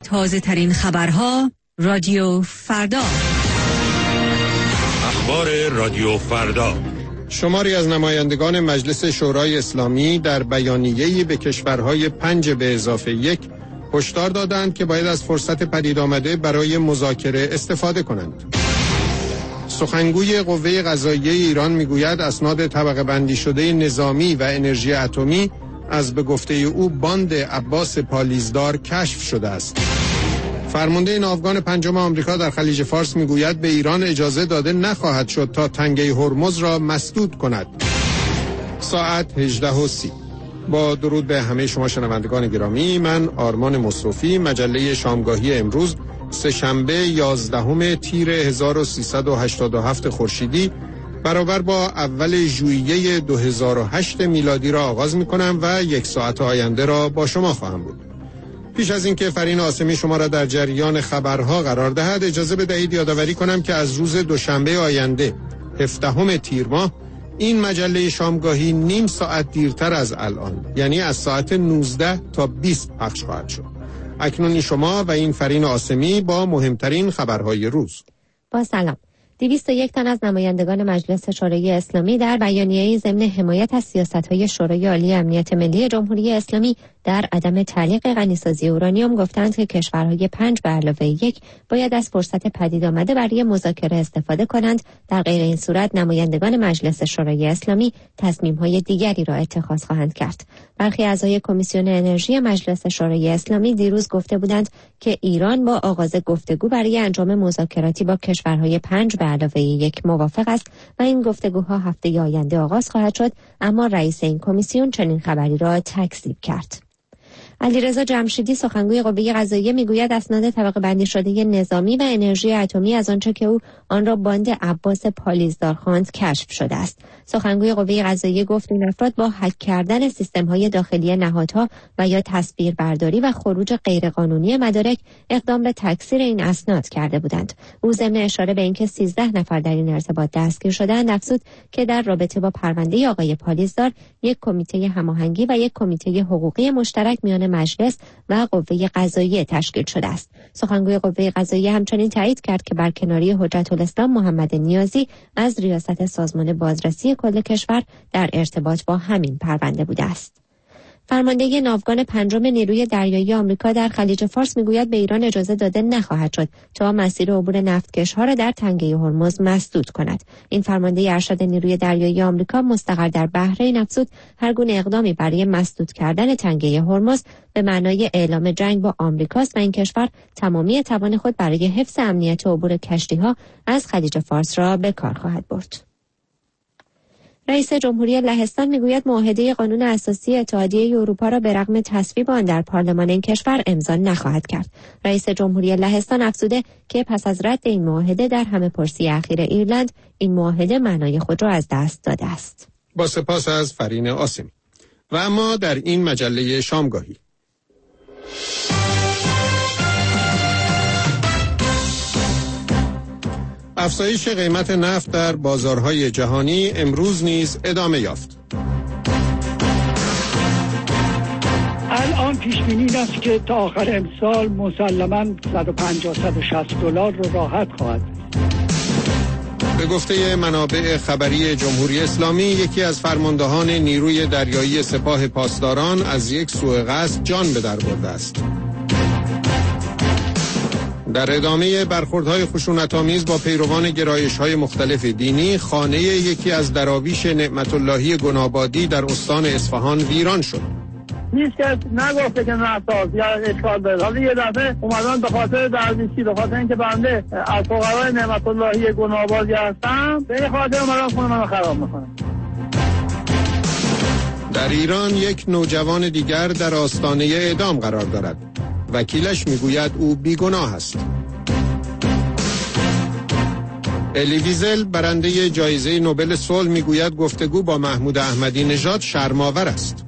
تازه ترین خبرها رادیو فردا. اخبار رادیو فردا. شماری از نمایندگان مجلس شورای اسلامی در بیانیه‌ای به کشورهای 5 به اضافه 1 هشدار دادند که باید از فرصت پدید آمده برای مذاکره استفاده کنند. سخنگوی قوه قضاییه ایران میگوید اسناد طبقه بندی شده نظامی و انرژی اتمی از به گفته او باند عباس پالیزدار کشف شده است. فرمانده ناوگان پنجم آمریکا در خلیج فارس میگوید به ایران اجازه داده نخواهد شد تا تنگه هرمز را مسدود کند. ساعت 18:30. با درود به همه شما شنوندگان گرامی، من آرمان مصرفی، مجله شامگاهی امروز سه‌شنبه 11 تیر 1387 خورشیدی برابر با اول ژوئیه 2008 میلادی را آغاز می‌کنم و یک ساعت آینده را با شما خواهم بود. پیش از اینکه فرین عاصمی شما را در جریان خبرها قرار دهد، اجازه بدهید یادآوری کنم که از روز دوشنبه آینده 17 تیر ماه این مجله شامگاهی نیم ساعت دیرتر از الان، یعنی از ساعت 19 تا 20 پخش خواهد شد. اکنون شما و این فرین عاصمی با مهمترین خبرهای روز. با سلام. 201 تن از نمایندگان مجلس شورای اسلامی در بیانیه‌ای ضمن حمایت از سیاست‌های شورای عالی امنیت ملی جمهوری اسلامی در عدم تعلیق غنیسازی اورانیوم گفتند که کشورهای 5 به علاوه 1 باید از فرصت پدید آمده برای مذاکره استفاده کنند. در غیر این صورت نمایندگان مجلس شورای اسلامی تصمیم‌های دیگری را اتخاذ خواهند کرد. برخی اعضای کمیسیون انرژی مجلس شورای اسلامی دیروز گفته بودند که ایران با آغاز گفتگو برای انجام مذاکراتی با کشورهای 5 به علاوه 1 موافق است و این گفتگوها هفته آینده آغاز خواهد شد، اما رئیس این کمیسیون چنین خبری را تکذیب کرد. علیرضا جمشیدی سخنگوی قوه قضاییه میگوید اسناد طبقه بندی شده نظامی و انرژی اتمی از آنچه که او آن را باند عباس پالیزدار خواند کشف شده است. سخنگوی قوه قضاییه گفت این افراد با هک کردن سیستم‌های داخلی نهادها و یا تصویربرداری و خروج غیرقانونی مدارک اقدام به تکثیر این اسناد کرده بودند. او ضمن اشاره به اینکه 13 نفر در این ارتباط دستگیر شدند افزود که در رابطه با پرونده آقای پالیزدار یک کمیته هماهنگی و یک کمیته حقوقی مشترک میان مجلس و قوه قضاییه تشکیل شده است. سخنگوی قوه قضاییه همچنین تایید کرد که برکناری حجت الاسلام محمد نیازی از ریاست سازمان بازرسی کل کشور در ارتباط با همین پرونده بوده است. فرمانده ناوگان پنجم نیروی دریایی آمریکا در خلیج فارس میگوید به ایران اجازه داده نخواهد شد تا مسیر عبور نفتکش‌ها را در تنگه هرمز مسدود کند. این فرمانده ارشد نیروی دریایی آمریکا مستقر در بحرین افزود هر گونه اقدامی برای مسدود کردن تنگه هرمز به معنای اعلام جنگ با آمریکاست و این کشور تمامی توان خود برای حفظ امنیت عبور کشتی‌ها از خلیج فارس را به کار خواهد برد. رئیس جمهوری لهستان میگوید معاهده قانون اساسی اتحادیه اروپا را به رغم تصویب آن در پارلمان این کشور امضا نخواهد کرد. رئیس جمهوری لهستان افزوده که پس از رد این معاهده در همه‌پرسی اخیر ایرلند این معاهده معنای خود را از دست داده است. با سپاس از فرین عاصمی. و اما در این مجله شامگاهی افزایش قیمت نفت در بازارهای جهانی امروز نیز ادامه یافت. الان پیش بینی این است که تا آخر امسال مسلماً 150-160 دلار رو راحت خواهد. به گفته منابع خبری جمهوری اسلامی، یکی از فرماندهان نیروی دریایی سپاه پاسداران از یک سوء قصد جان به در برده است. در ادامه برخوردهای خشونت‌آمیز با پیروان گرایش‌های مختلف دینی، خانه یکی از دراویش نعمت اللهی گنابادی در استان اصفهان ویران شد. هیچ کس نگفته که نساز یا اشکال داره. حالا یه دفعه اومدن به خاطر درویشی، به خاطر اینکه بنده از فقرای نعمت اللهی گنابادی هستم، به این خاطر اومدن خونه منو خراب میکنن. در ایران یک نوجوان دیگر در آستانه اعدام قرار دارد. وکیلش میگوید او بیگناه است. الی ویزل برنده جایزه نوبل صلح میگوید گفتگو با محمود احمدی نژاد شرم‌آور است.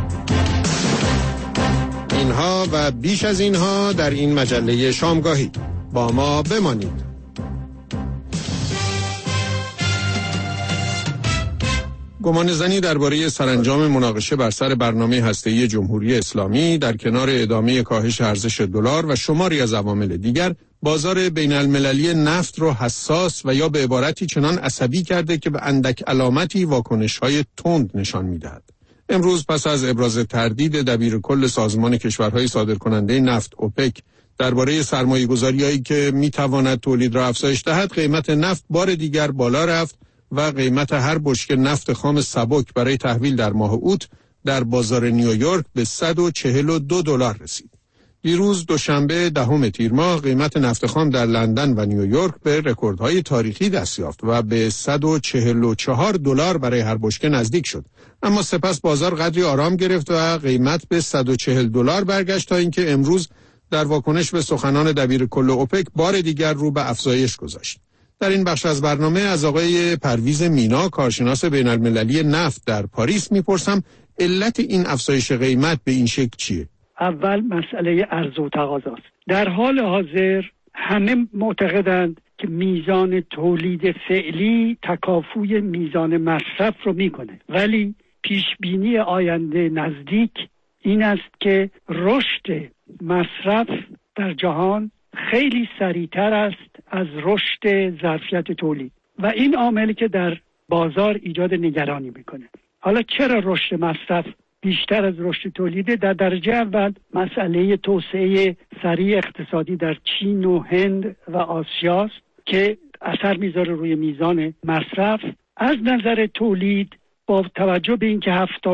اینها و بیش از اینها در این مجله شامگاهی. با ما بمانید. گمانه‌زنی درباره سرانجام مناقشه بر سر برنامه هسته‌ای جمهوری اسلامی در کنار ادامه کاهش ارزش دلار و شماری از عوامل دیگر بازار بین المللی نفت را حساس و یا به عبارتی چنان عصبی کرده که به اندک علامتی واکنش‌های تند نشان می‌دهد. امروز پس از ابراز تردید دبیرکل سازمان کشورهای صادرکننده نفت اوپک درباره سرمایه‌گذاری‌هایی که می‌تواند تولید را افزایش دهد، قیمت نفت بار دیگر بالا رفت و قیمت هر بشکه نفت خام سبک برای تحویل در ماه اوت در بازار نیویورک به $142 رسید. دیروز دوشنبه 10 تیر ماه قیمت نفت خام در لندن و نیویورک به رکوردهای تاریخی دست یافت و به $144 برای هر بشکه نزدیک شد. اما سپس بازار قدری آرام گرفت و قیمت به $140 برگشت تا اینکه امروز در واکنش به سخنان دبیرکل اوپک بار دیگر رو به افزایش گذاشت. در این بخش از برنامه از آقای پرویز مینا، کارشناس بین المللی نفت در پاریس میپرسم علت این افزایش قیمت به این شکل چیه؟ اول مسئله عرضه و تقاضاست. در حال حاضر همه معتقدند که میزان تولید فعلی تکافوی میزان مصرف رو میکنه، ولی پیش بینی آینده نزدیک این است که رشد مصرف در جهان خیلی سریعتر است از رشد ظرفیت تولید و این عاملی که در بازار ایجاد نگرانی میکنه. حالا چرا رشد مصرف بیشتر از رشد تولیده؟ در درجه اول مسئله توسعه سریع اقتصادی در چین و هند و آسیاست که اثر میذاره روی میزان مصرف. از نظر تولید با توجه به اینکه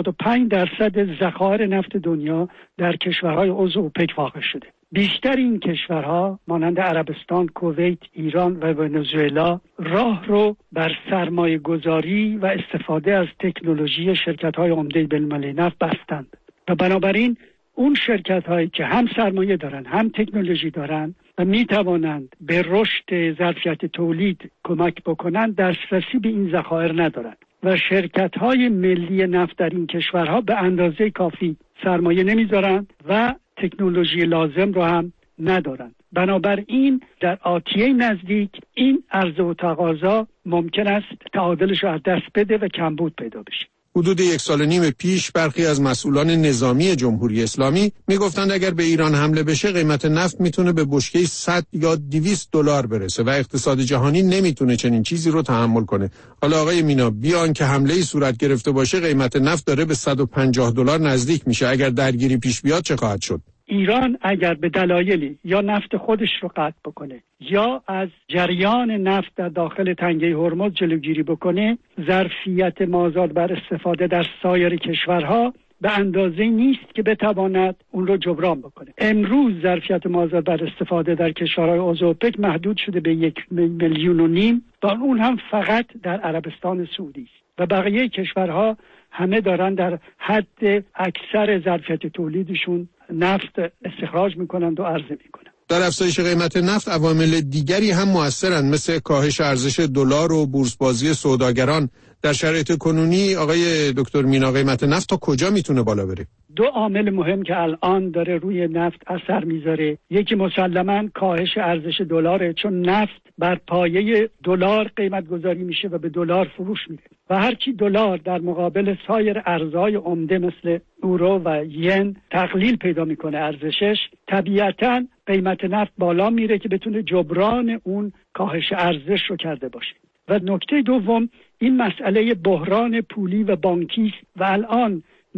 75% ذخایر نفت دنیا در کشورهای عضو اوپک واقع شده، بیشتر این کشورها مانند عربستان، کویت، ایران و ونزوئلا راه رو بر سرمایه گذاری و استفاده از تکنولوژی شرکت‌های عمده بین‌المللی نفت بستند و بنابراین اون شرکت‌هایی که هم سرمایه دارن هم تکنولوژی دارن و می‌توانند به رشد ظرفیت تولید کمک بکنند دسترسی به این ذخایر ندارند و شرکت‌های ملی نفت در این کشورها به اندازه کافی سرمایه نمی‌ذارند و تکنولوژی لازم رو هم ندارند. بنابراین در آتیه نزدیک این عرضه و تقاضا ممکن است تعادلش رو از دست بده و کمبود پیدا بشه. حدود 1.5 سال پیش برخی از مسئولان نظامی جمهوری اسلامی میگفتند اگر به ایران حمله بشه قیمت نفت میتونه به بشکه 100 یا 200 دلار برسه و اقتصاد جهانی نمیتونه چنین چیزی رو تحمل کنه. حالا آقای مینا، بیان که حمله‌ای صورت گرفته باشه قیمت نفت داره به $150 نزدیک میشه. اگر درگیری پیش بیاد چه خواهد شد؟ ایران اگر به دلایلی یا نفت خودش رو قطع بکنه یا از جریان نفت در داخل تنگه هرمز جلوگیری بکنه، ظرفیت مازاد بر استفاده در سایر کشورها به اندازه نیست که بتواند اون رو جبران بکنه. امروز ظرفیت مازاد بر استفاده در کشورهای عضو اوپک محدود شده به 1.5 میلیون و اون هم فقط در عربستان سعودی است و بقیه کشورها همه دارن در حد اکثر ظرفیت تولیدشون نفت استخراج میکنند و عرضه میکنند. در افزایش قیمت نفت عوامل دیگری هم مؤثرند، مثل کاهش ارزش دلار و بورسبازی سوداگران. در شرایط کنونی آقای دکتر مینا قیمت نفت تا کجا میتونه بالا بره؟ دو عامل مهم که الان داره روی نفت اثر میذاره، یکی مسلماً کاهش ارزش دلاره، چون نفت بر پایه دلار قیمت گذاری میشه و به دلار فروش میره و هرچی دلار در مقابل سایر ارزهای عمده مثل یورو و ین تقلیل پیدا میکنه ارزشش، طبیعتاً قیمت نفت بالا میره که بتونه جبران اون کاهش ارزش رو کرده باشه. و نکته دوم این مسئله بحران پولی و بانکی و الان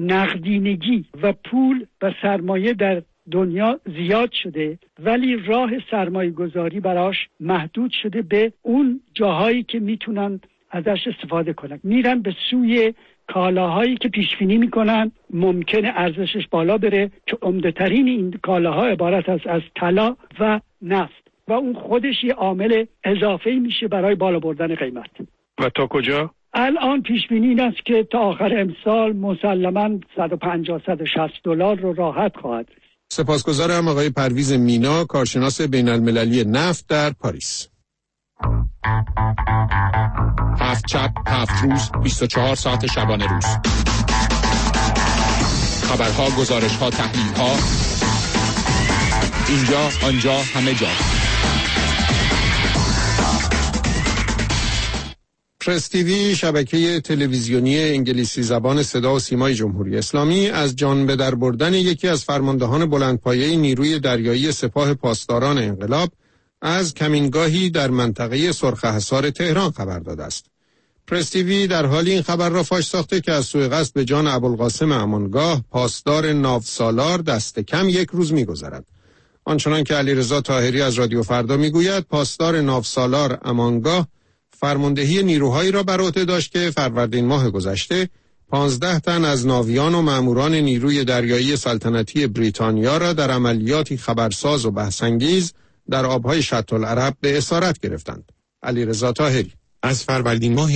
نقدینگی و پول و سرمایه در دنیا زیاد شده ولی راه سرمایه گذاری براش محدود شده به اون جاهایی که میتونن ازش استفاده کنن، میرن به سوی کالاهایی که پیشبینی میکنن ممکنه ارزشش بالا بره که عمده ترین این کالاها عبارت از طلا و نفت و اون خودش یه عامل اضافه‌ای میشه برای بالا بردن قیمت. و تا کجا؟ الان پیش بینی این است که تا آخر امسال مسلماً $150-160 رو راحت خواهد رسید. سپاسگزارم آقای پرویز مینا، کارشناس بین المللی نفت در پاریس. 7 شب 7 روز 24 ساعت شبانه روز. خبرها، گزارش‌ها، تحلیل‌ها، اینجا، آنجا، همه جا. پرس تیوی، شبکه تلویزیونی انگلیسی زبان صدا و سیمای جمهوری اسلامی، از جان به در بردن یکی از فرماندهان بلندپایه نیروی دریایی سپاه پاسداران انقلاب از کمینگاهی در منطقه سرخ حصار تهران خبر داده است. پرس تیوی در حال این خبر را فاش ساخته که از سوء قصد به جان ابوالقاسم امانگاه، پاسدار ناوسالار، دست کم یک روز می‌گذرد. آنچنان که علیرضا طاهری از رادیو فردا میگوید، پاسدار ناوسالار امانگاه فرماندهی نیروهایی را بر عهده داشت که فروردین ماه گذشته 15 تن از ناویان و ماموران نیروی دریایی سلطنتی بریتانیا را در عملیاتی خبرساز و بحث‌انگیز در آبهای شط العرب به اسارت گرفتند. علیرضا طاهری: از فروردین ماه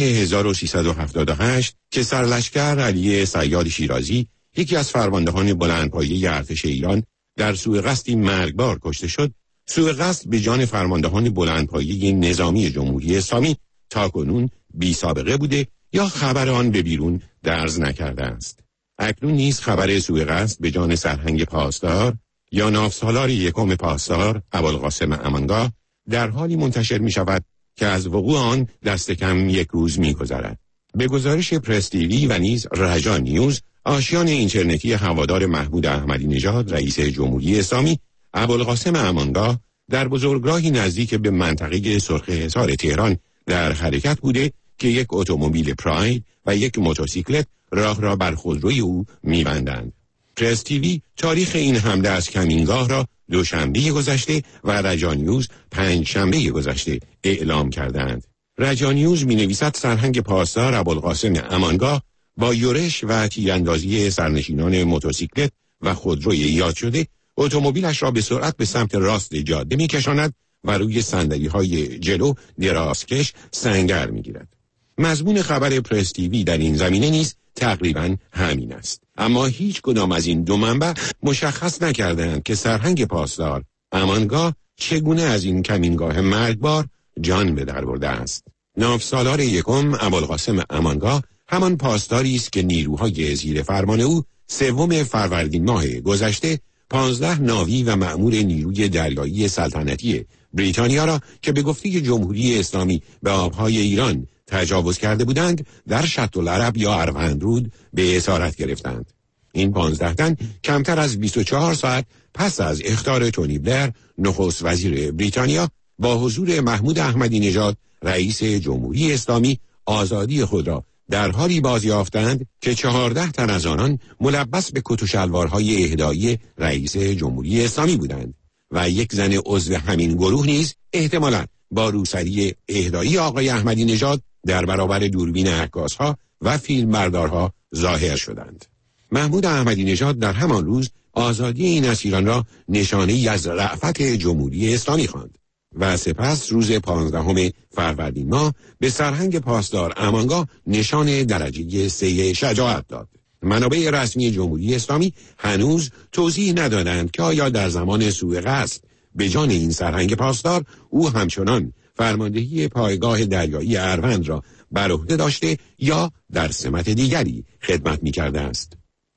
1378 که سرلشکر علی صیاد شیرازی، یکی از فرماندهان بلندپایه ارتش ایران، در سوء قصدی مرگبار کشته شد، سوء قصد به جان فرماندهان بلندپایه نظامی جمهوری اسلامی تاکنون بی سابقه بوده یا خبر آن به بیرون درز نکرده است. اکنون نیز خبر سوء قصد به جان سرهنگ پاسدار یا ناوسالار یکم پاسدار ابوالقاسم امانگاه در حالی منتشر می شود که از وقوع آن دست کم یک روز می گذرد. به گزارش پرس تیوی و نیز رجا نیوز، آشیان اینترنتی هوادار محمود احمدی نژاد رئیس جمهوری اسلامی، ابوالقاسم امانگاه در بزرگراهی نزدیک به منطقه سرخ حصار تهران در حرکت بوده که یک اتومبیل پراید و یک موتورسیکلت راه را بر خودروی او می‌بندند. پرس تیوی تاریخ این حمله از کمینگاه را دوشنبه گذشته و رجا نیوز پنجشنبه گذشته اعلام کردند. رجا نیوز می‌نویسد سرهنگ پاسدار ابوالقاسم امانگاه با یورش و تیراندازی سرنشینان موتورسیکلت و خودروی یاد شده اتومبیلش را به سرعت به سمت راست جاده می‌کشاند و روی صندلی‌های جلو درازکش سنگر می‌گیرد. مضمون خبر پرس تیوی در این زمینه نیز تقریباً همین است. اما هیچ کدام از این دو منبع مشخص نکردند که سرهنگ پاسدار امانگاه چگونه از این کمینگاه مرگبار جان به در برده است. ناوسالار یکم ابوالقاسم امانگاه همان پاسداری است که نیروهای زیر فرمان او 3 فروردین ماه گذشته 15 ناوی و مأمور نیروی دریایی سلطنتی بریتانیا را که به گفته جمهوری اسلامی به آبهای ایران تجاوز کرده بودند در شط العرب یا اروندرود به اسارت گرفتند. این 15 تن کمتر از 24 ساعت پس از اخطار تونی بلر نخست وزیر بریتانیا با حضور محمود احمدی نژاد رئیس جمهوری اسلامی آزادی خود را در حالی بازیافتند که 14 تن از آنان ملبس به کت و شلوارهای اهدایی رئیس جمهوری اسلامی بودند و یک زن عضو همین گروه نیز احتمالاً با روسری اهدایی آقای احمدی نژاد در برابر دوربین عکاس‌ها و فیلمبردارها ظاهر شدند. محمود احمدی نژاد در همان روز آزادی این اسیران را نشانه‌ای از رأفت جمهوری اسلامی خواند و سپس روز 15 فروردین ماه به سرهنگ پاسدار امانگاه نشان درجه 3 شجاعت داد. منابع رسمی جمهوری اسلامی هنوز توضیح ندادند که آیا در زمان سوء قصد به جان این سرهنگ پاسدار او همچنان فرماندهی پایگاه دریایی اروند را بر عهده داشته یا در سمت دیگری خدمت می‌کرده است.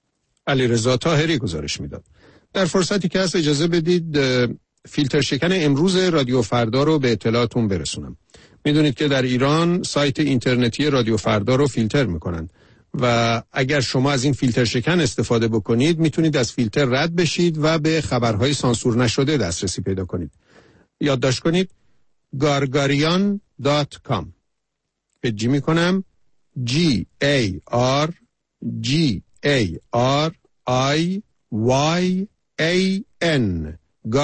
علیرضا طاهری گزارش میداد. در فرصتی که هست اجازه بدید فیلتر شکن امروز رادیو فردا رو به اطلاعتون برسونم. میدونید که در ایران سایت اینترنتی رادیو فردا رو فیلتر میکنن و اگر شما از این فیلتر شکن استفاده بکنید میتونید از فیلتر رد بشید و به خبرهای سانسور نشده دسترسی پیدا کنید. یادداشت کنید gargarian.com. پیجی میکنم GARGARIYAN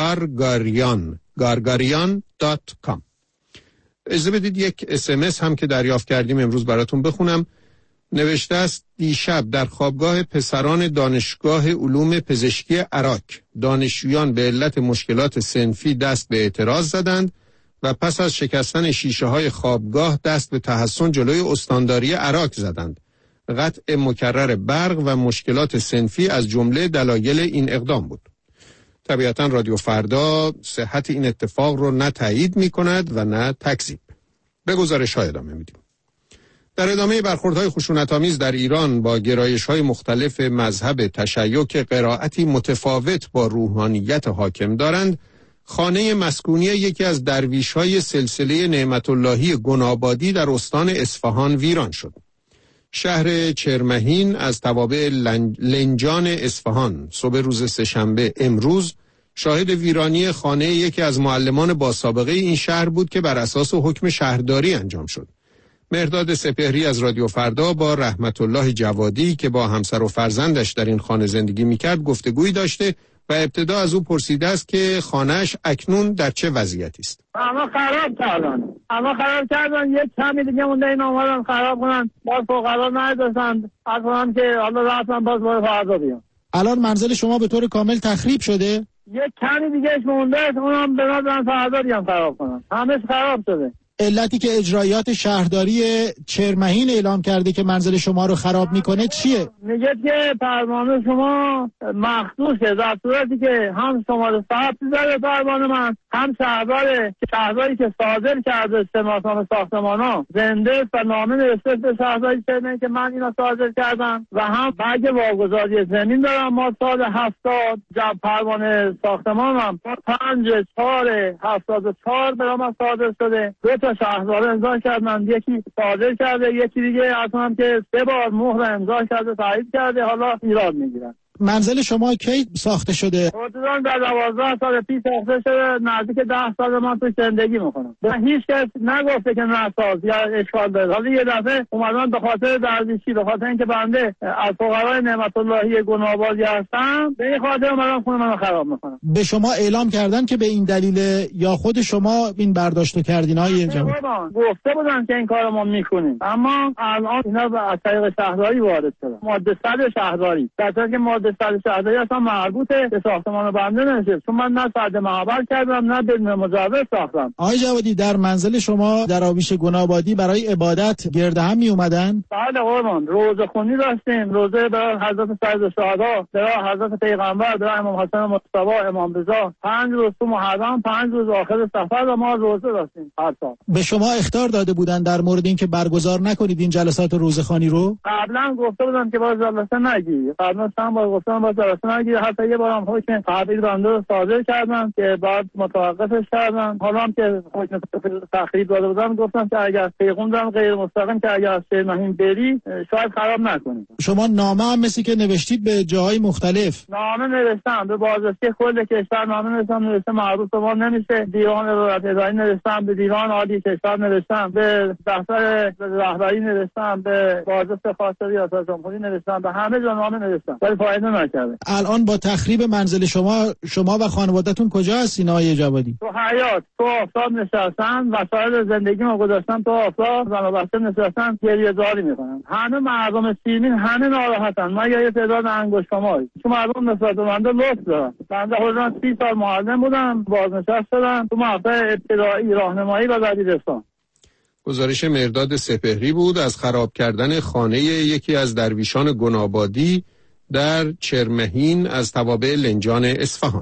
gargarian.com. اجازه بدید یک SMS هم که دریافت کردیم امروز براتون بخونم. نوشته است: دیشب در خوابگاه پسران دانشگاه علوم پزشکی عراق دانشجویان به علت مشکلات صنفی دست به اعتراض زدند و پس از شکستن شیشه های خوابگاه دست به تحصن جلوی استانداری عراق زدند. قطع مکرر برق و مشکلات صنفی از جمله دلایل این اقدام بود. طبیعتا رادیو فردا صحت این اتفاق رو نه تایید می کند و نه تکذیب. به گزارش های ادامه میدیم. در ادامه برخوردهای خشونت‌آمیز در ایران با گرایش‌های مختلف مذهب تشیع که قرائتی متفاوت با روحانیت حاکم دارند، خانه مسکونی یکی از درویش‌های سلسله نعمت اللهی گنابادی در استان اصفهان ویران شد. شهر چرمهین از توابع لنجان اصفهان صبح روز سه‌شنبه امروز شاهد ویرانی خانه یکی از معلمان با سابقه این شهر بود که بر اساس حکم شهرداری انجام شد. مهرداد سپهری از رادیو فردا با رحمت الله جوادی که با همسر و فرزندش در این خانه زندگی میکرد گفتگویی داشته و ابتدا از او پرسیده است که خانه‌اش اکنون در چه وضعیتی است. اما خراب کردن یک کمی دیگه مونده این اومدن خراب کنن، باز فقرا نداشتن اصلا که حالا رفتن باز باید فردا بیان. الان منزل شما به طور کامل تخریب شده؟ یک کمی دیگه مونده اونم به نظرم فردا بیان خراب کنن. همه خراب شده. علتی که اجرایات شهرداری چرمهین اعلام کرده که منزل شما رو خراب میکنه چیه؟ میگه که پروانه شما مخصوصه، در صورتی که هم شماره ثبت زده پروانه من، هم شهرداری که صادر کرده شناسنامه ساختمانا زنده و نامه نوشته به شهرداری چرمهین که من اینا صادر کردم و هم برگ واگذاری زمین دارم. ما سال 70 پروانه ساختمانم 5/4/74 برام صادر شده. دو تا شهردار امضا کردن، یکی صادر کرده، یکی دیگه اصلا که 3 بار مهر امضا کرده تایید کرده، حالا ایراد میگیرن. منزل شما کی ساخته شده؟ حدوداً در 12 سال پیش ساخته شده، نزدیک 10 سال من تو زندگی میکنم. هیچ کس نگفته که نساز یا اشکال داره. حالا یه دفعه اومدن به خاطر درویشی، به خاطر اینکه بنده از فقرای نعمت اللهی گنابادی هستم، به این خاطر اومدن خونه منو خراب میکنن. به شما اعلام کردن که به این دلیل یا خود شما این برداشتو کردین های جناب؟ گفته بودن که این کارو ما میکنیم، اما الان اینا از طریق شهرداری وارد شدن. ماده 100 شهرداری، در حالی که ماده 100 شهرداری اصلا مربوطه به ساختمان بنده نمیشه، چون من نه سد معبر کردم نه بدون مجوز ساختم. آقای جوادی، در منزل شما دراویش گنابادی برای عبادت گرد هم می اومدن؟ بله قربان، روزه خونی داشتیم، روزه برای حضرت سید الشهدا، برای حضرت پیغمبر، برای امام حسن مصطفی، امام رضا، 5 روز تو محرم، 5 روز آخر صفر و ما روزه داشتیم هر سال. به شما اخطار داده بودن در مورد اینکه برگزار نکنید این جلسات روزخوانی رو؟ قبلا گفته بودن که باز جلسه نگیری، قبلا چند بار گفتم باز جلسه نگیری، حتی یه بارم حکم تحویل بنده رو صادر کردن که بعد متوقفش کردن. حالا هم که حکم تخریب داده بودن گفتم که اگر پیغمبرم غیر مستقیم که اگر از چرمهین بری شاید خراب نکنید. شما نامه هم مثل که نوشتید به جاهای مختلف؟ نامه نوشتم به بازرسی کل کشور، نامه نوشتم مربوط به ما نمیشه، دیوان ولایت اداری نوشتم، به دیوان عالی کشور نوشتم، به دفتر رهبری نوشتم، به بازرس خاص ریاست جمهوری نوشتم، به همه جا نامه نوشتم ولی فایده نکرده. الان با تخریب منزل شما و خانواده‌تون کجا هستین آقای جوادی؟ تو حیاط، تو آفتاب نشستن، وسایل زندگیمو گذاشتم تو آفتاب، زن و بچه نشستن گریه‌زاری میکنن. همه مردم سیمین همه ناراحتن، مگر یه تعداد انگشت‌شماری. چون مردم نسبت به بنده لطف دارن. بنده حدوداً 30 سال معلم بودم، بازنشسته شدم تو مقطع ابتدایی راهنمایی و دبیرستان. گزارش مهرداد سپهری بود از خراب کردن خانه یکی از درویشان گنابادی در چرمهین از توابع لنجان اصفهان.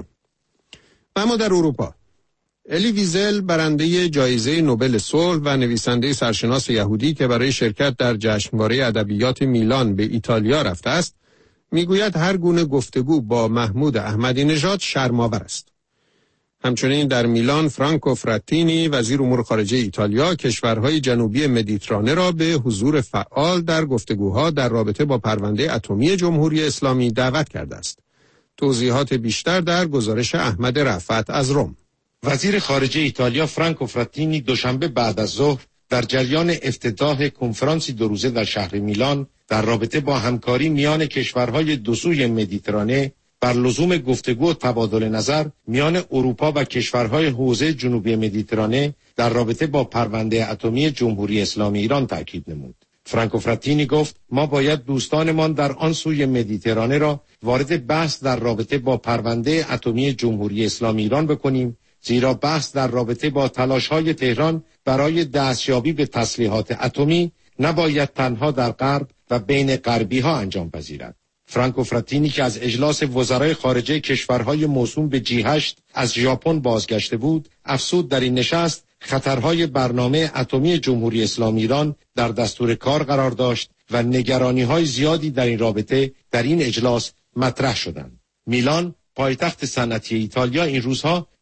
اما در اروپا الی ویزل برنده جایزه نوبل صلح و نویسنده سرشناس یهودی که برای شرکت در جشنواره ادبیات میلان به ایتالیا رفته است میگوید هر گونه گفتگو با محمود احمدی نژاد شرم‌آور است. همچنین در میلان فرانکو فراتینی وزیر امور خارجه ایتالیا کشورهای جنوبی مدیترانه را به حضور فعال در گفتگوها در رابطه با پرونده اتمی جمهوری اسلامی دعوت کرده است. توضیحات بیشتر در گزارش احمد رفعت از روم. وزیر خارجه ایتالیا فرانکو فراتینی دوشنبه بعد از ظهر در جریان افتتاح کنفرانسی 2 روزه در شهر میلان در رابطه با همکاری میان کشورهای دو سوی مدیترانه بر لزوم گفتگو و تبادل نظر میان اروپا و کشورهای حوزه جنوبی مدیترانه در رابطه با پرونده اتمی جمهوری اسلامی ایران تاکید نمود. فرانکو فراتینی گفت ما باید دوستانمان در آن سوی مدیترانه را وارد بحث در رابطه با پرونده اتمی جمهوری اسلامی ایران بکنیم، زیرا بحث در رابطه با تلاش‌های تهران برای دستیابی به تسلیحات اتمی نباید تنها در غرب و بین غربی‌ها انجام پذیرد. فرانکو فراتینی که از اجلاس وزرای خارجه کشورهای موسوم به G8 از ژاپن بازگشته بود، افزود در این نشست خطرهای برنامه اتمی جمهوری اسلامی ایران در دستور کار قرار داشت و نگرانی‌های زیادی در این رابطه در این اجلاس مطرح شدند. میلان، پایتخت صنعتی ایتالیا، این روزها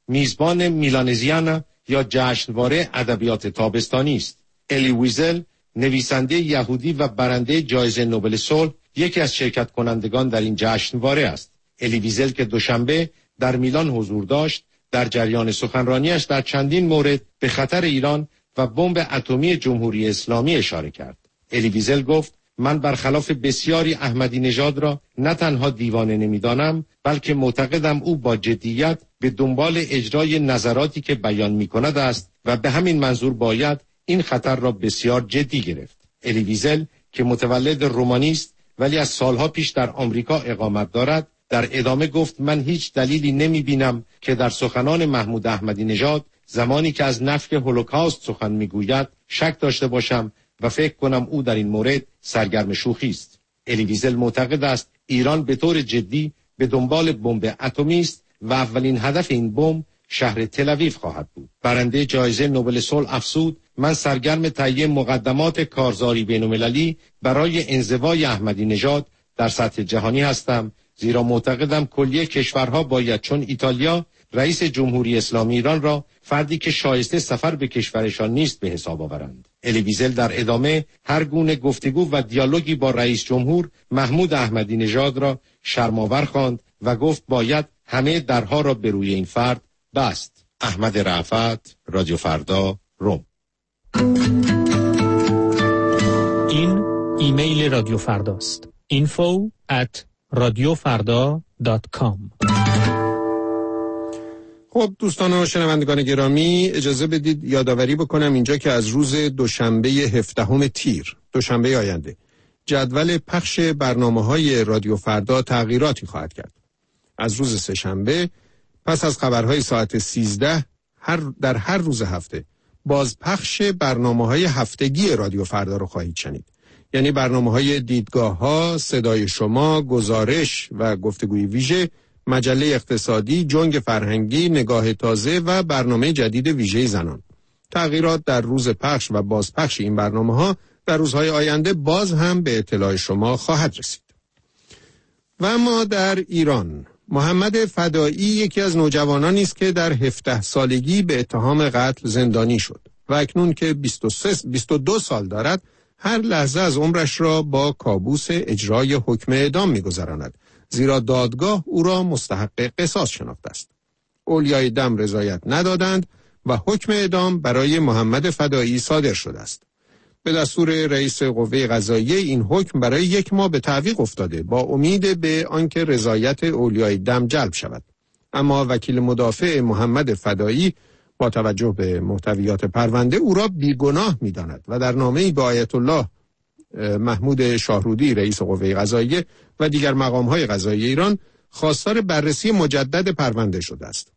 میزبان میلانزیانا یا جشنواره ادبیات تابستانی است. الی ویزل، نویسنده یهودی و برنده جایزه نوبل صلح، یکی از شرکت کنندگان در این جشنواره است. الی ویزل که دوشنبه در میلان حضور داشت، در جریان سخنرانیش در چندین مورد به خطر ایران و بمب اتمی جمهوری اسلامی اشاره کرد. الی ویزل گفت: من برخلاف بسیاری احمدی نژاد را نه تنها دیوانه نمیدانم، بلکه معتقدم او با جدیت به دنبال اجرای نظراتی که بیان می‌کند است و به همین منظور باید این خطر را بسیار جدی گرفت. الی ویزل که متولد رومانی است ولی از سالها پیش در آمریکا اقامت دارد، در ادامه گفت: من هیچ دلیلی نمی‌بینم که در سخنان محمود احمدی نژاد زمانی که از نفی هولوکاست سخن می‌گوید شک داشته باشم و فکر کنم او در این مورد سرگرم شوخی است. الی ویزل معتقد است ایران به طور جدی به دنبال بمب اتمی است و اولین هدف این بمب شهر تل‌آویو خواهد بود. برنده جایزه نوبل صلح افزود: من سرگرم تهیه مقدمات کارزاری بین‌المللی برای انزوای احمدی نژاد در سطح جهانی هستم، زیرا معتقدم کلیه کشورها باید چون ایتالیا رئیس جمهوری اسلامی ایران را فردی که شایسته سفر به کشورشان نیست به حساب آورند. الی ویزل در ادامه هر گونه گفتگو و دیالوگی با رئیس جمهور محمود احمدی نژاد را شرم‌آور خواند و گفت باید همه درها را به روی این فرد بست. احمد رأفت، رادیو فردا، روم. این ایمیل رادیو فرداست. info@radiofarda.com. خب دوستان و شنوندگان گرامی، اجازه بدید یادآوری بکنم اینجا که از روز دوشنبه 17 تیر، دوشنبه آینده، جدول پخش برنامه‌های رادیو فردا تغییراتی خواهد کرد. از روز سه‌شنبه پس از خبرهای ساعت 13 در هر روز هفته بازپخش برنامه‌های هفتگی رادیو فردا رو خواهید شنید. یعنی برنامه‌های دیدگاه‌ها، صدای شما، گزارش و گفتگوی ویژه، مجله اقتصادی، جنگ فرهنگی، نگاه تازه و برنامه جدید ویژه زنان. تغییرات در روز پخش و بازپخش این برنامه‌ها در روزهای آینده باز هم به اطلاع شما خواهد رسید. و اما در ایران، محمد فدایی یکی از نوجوانانی است که در 17 سالگی به اتهام قتل زندانی شد و اکنون که 22 سال دارد، هر لحظه از عمرش را با کابوس اجرای حکم اعدام می‌گذراند، زیرا دادگاه او را مستحق قصاص شناخته است. اولیای دم رضایت ندادند و حکم اعدام برای محمد فدایی صادر شده است. به دستور رئیس قوه قضاییه این حکم برای 1 ماه به تعویق افتاده با امید به آنکه رضایت اولیای دم جلب شود. اما وکیل مدافع محمد فدایی با توجه به محتویات پرونده او را بیگناه می‌داند و در نامه‌ای به آیت الله محمود شاهرودی رئیس قوه قضاییه و دیگر مقام‌های قضایی ایران خواستار بررسی مجدد پرونده شده است.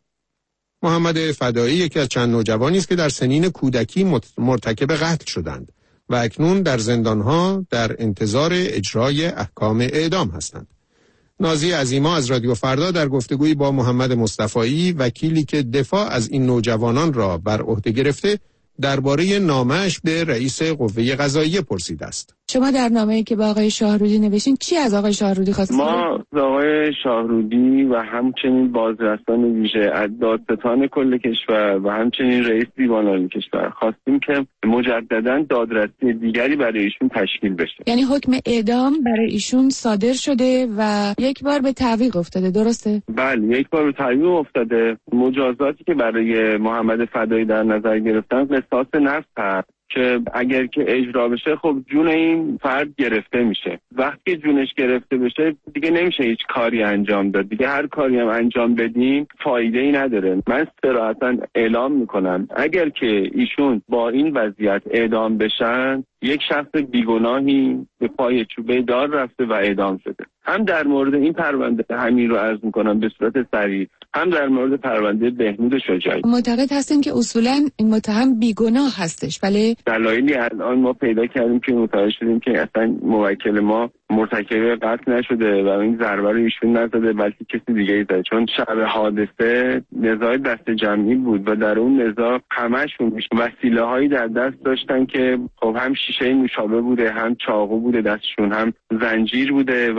محمد فدایی یکی از چند نوجوانی است که در سنین کودکی مرتکب قتل شدند و اکنون در زندانها در انتظار اجرای احکام اعدام هستند. نازی عظیما از رادیو فردا در گفتگویی با محمد مصطفایی، وکیلی که دفاع از این نوجوانان را بر عهده گرفته، درباره نامه‌اش به رئیس قوه قضاییه پرسیده است. شما در نامه‌ای که با آقای شاهرودی نوشتین چی از آقای شاهرودی خواستید؟ ما از آقای شاهرودی و همچنین بازرسان ویژه از دادستان کل کشور و همچنین رئیس دیوان عالی کشور خواستیم که مجددا دادرسی دیگری برای ایشون تشکیل بشه. یعنی حکم اعدام برای ایشون صادر شده و 1 بار به تعویق افتاده، درسته؟ بله، 1 بار به تعویق افتاده. مجازاتی که برای محمد فدایی در نظر گرفتن قصاص نفس هست که اگر که اجرا بشه خب جون این فرد گرفته میشه. وقتی جونش گرفته بشه دیگه نمیشه هیچ کاری انجام داد. دیگه هر کاری هم انجام بدیم فایده ای نداره. من صراحتاً اعلام میکنم اگر که ایشون با این وضعیت اعدام بشن، یک شخص بیگناهی به پای چوبه دار رفته و اعدام شده. هم در مورد این پرونده همین رو عرض میکنم به صورت صریح، هم در مورد پرونده بهنود شجاعی. معتقد هستین که اصولاً این متهم بیگناه هستش، بله؟ دلایلی الان ما پیدا کردیم که متوجه شدیم که اصلا موکل ما مرتکب قتل نشده و این ضربه رو ایشون نزده بلکه کسی دیگه ای زده، چون شب حادثه نزاع دست جمعی بود و در اون نزاع همشون وسیله هایی در دست داشتن که خب هم شیشه نوشابه بوده، هم چاقو بوده دستشون، هم زنجیر بوده و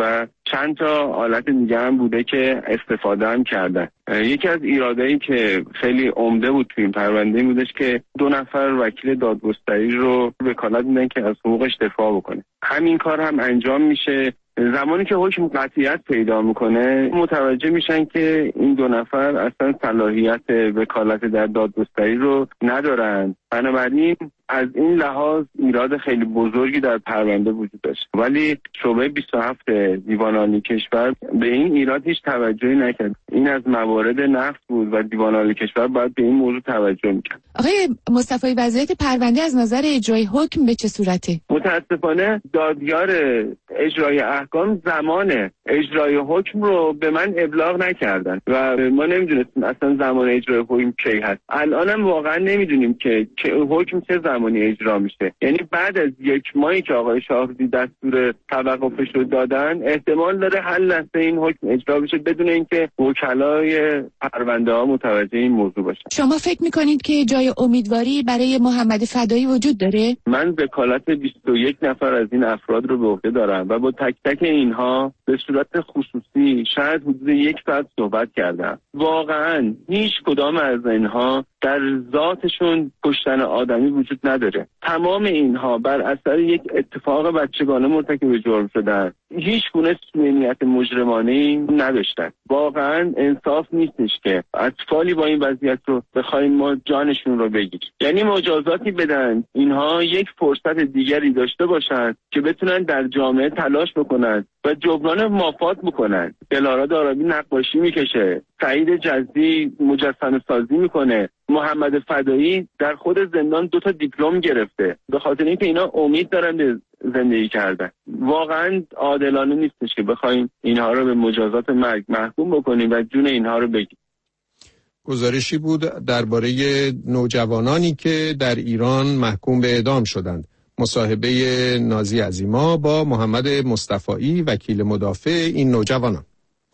چند تا حالت دیگه هم بوده که استفاده هم کردن. یکی از ایرادایی که خیلی عمده بود تو این پرونده بودش که 2 نفر وکیل دادگستری رو وکالت میدن که از حقوقش دفاع بکنه. همین کار هم انجام میشه. زمانی که حکم قطعیت پیدا میکنه متوجه میشن که این 2 نفر اصلا صلاحیت وکالت در دادگستری رو ندارن. بنابراین از این لحاظ ایراد خیلی بزرگی در پرونده وجود داشت، ولی شعبه 27 دیوان عالی کشور به این ایراد هیچ توجهی نکرد. این از موارد نقض بود و دیوان عالی کشور باید به این موضوع توجه میکرد. آقای مصطفی وضعیت پرونده از نظر اجرای حکم به چه صورته؟ متاسفانه دادیار اجرای احکام زمان اجرای حکم رو به من ابلاغ نکردن و ما نمیدونستیم اصلا زمان اجرای حکم کی هست. الانم واقعا نمیدونیم که حکم چه زمانی اجرا میشه. یعنی بعد از 1 ماهی که آقای شاهرودی دستور توقفش رو دادن احتمال داره هر لحظه این حکم اجرا بشه بدون اینکه وکلای پرونده ها متوجه این موضوع باشن. شما فکر میکنید که جای امیدواری برای محمد فدایی وجود داره؟ من وکالت 21 نفر از این افراد رو به عهده دارم و با تک تک اینها به صورت خصوصی شاید حدود 1 ساعت صحبت کردم. واقعا هیچ کدام از اینها در ذاتشون کشتن آدمی وجود نداره. تمام اینها بر اثر یک اتفاق بچگانه مرتکب جرم شدن. هیچ گونه سوء نیت مجرمانه‌ای نداشتن. واقعا انصاف نیستش که اطفالی با این وضعیت رو بخوایم ما جانشون رو بگیریم. یعنی مجازاتی بدن اینها یک فرصت دیگری داشته باشن که بتونن در جامعه تلاش بکنن و جبران مافات بکنن. دلاراد آرابی نقاشی میکشه، سعید جزی مجسمه سازی میکنه، محمد فدایی در خود زندان 2 تا دیپلم گرفته به خاطر اینکه اینا امید دارن به زندگی کردن. واقعا عادلانه نیستش که بخوایم اینها رو به مجازات مرگ محکوم بکنیم و جون اینها رو بگیریم. گزارشی بود درباره نوجوانانی که در ایران محکوم به اعدام شدند. مصاحبه نازی عظیما با محمد مصطفی وکیل مدافع این نوجوانان.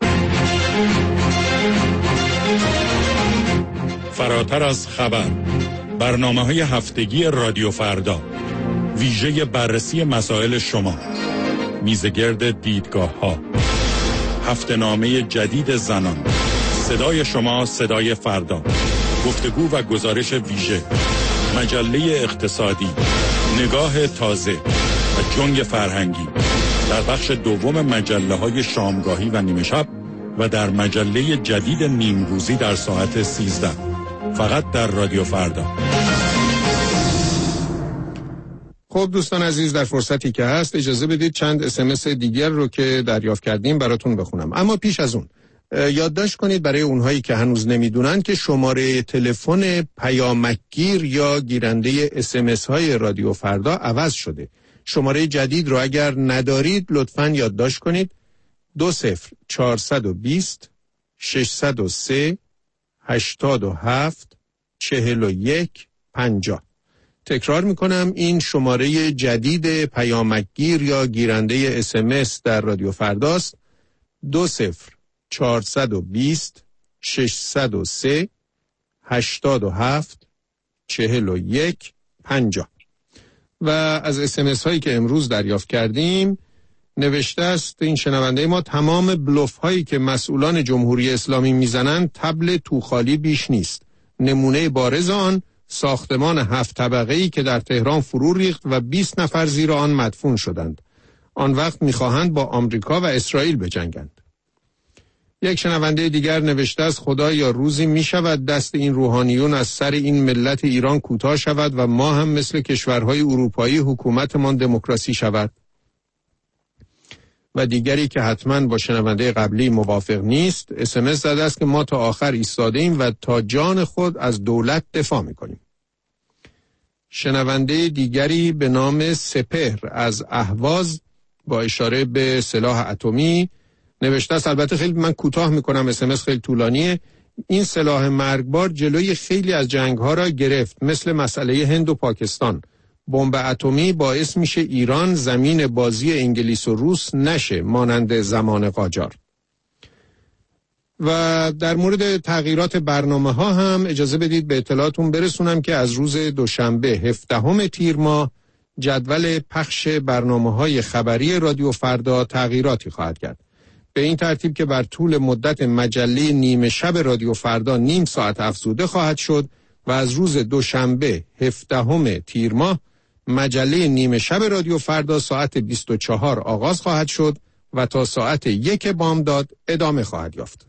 فراتر از خبر، برنامه‌های هفتگی رادیو فردا، ویژه بررسی مسائل شما، میزگرد دیدگاه‌ها، هفته‌نامه جدید زنان، صدای شما صدای فردا، گفتگو و گزارش ویژه، مجله اقتصادی، نگاه تازه و جنگ فرهنگی در بخش دوم مجله‌های شامگاهی و نیمه شب و در مجله جدید نیمروزی در ساعت 13 فقط در رادیو فردا. خب دوستان عزیز، در فرصتی که هست اجازه بدید چند SMS دیگر رو که دریافت کردیم براتون بخونم. اما پیش از اون یادداشت کنید برای اونهایی که هنوز نمیدونن که شماره تلفن پیامکگیر یا گیرنده SMS های رادیو فردا عوض شده. شماره جدید رو اگر ندارید لطفاً یادداشت کنید: 20420 603 87 41 50. تکرار میکنم، این شماره جدید پیامکگیر یا گیرنده SMS در رادیو فرداست: 20420 603 87 41 50. و از SMS هایی که امروز دریافت کردیم نوشته است این شنونده ما: تمام بلوف هایی که مسئولان جمهوری اسلامی میزنند طبل توخالی بیش نیست. نمونه بارز آن ساختمان 7 طبقه‌ای که در تهران فرو ریخت و 20 نفر زیر آن مدفون شدند. آن وقت میخواهند با آمریکا و اسرائیل بجنگند. یک شنونده دیگر نوشته است: خدایا روزی میشود دست این روحانیون از سر این ملت ایران کوتاه شود و ما هم مثل کشورهای اروپایی حکومتمان دموکراسی شود. و دیگری که حتما با شنونده قبلی موافق نیست SMS زده است که ما تا آخر ایستاده ایم و تا جان خود از دولت دفاع میکنیم. شنونده دیگری به نام سپهر از اهواز با اشاره به سلاح اتمی نوشته است: البته خیلی من کوتاه میکنم، SMS خیلی طولانیه. این سلاح مرگبار جلوی خیلی از جنگ‌ها را گرفت، مثل مسئله هند و پاکستان. بمب اتمی باعث میشه ایران زمین بازی انگلیس و روس نشه مانند زمان قاجار. و در مورد تغییرات برنامه ها هم اجازه بدید به اطلاعاتون برسونم که از روز دوشنبه 17 تیر ماه جدول پخش برنامه های خبری رادیو فردا تغییراتی خواهد کرد. به این ترتیب که بر طول مدت مجله نیمه شب رادیو فردا نیم ساعت افزوده خواهد شد و از روز دوشنبه 17 تیر ماه مجله نیمه شب رادیو فردا ساعت 24 آغاز خواهد شد و تا ساعت 1 بامداد ادامه خواهد یافت.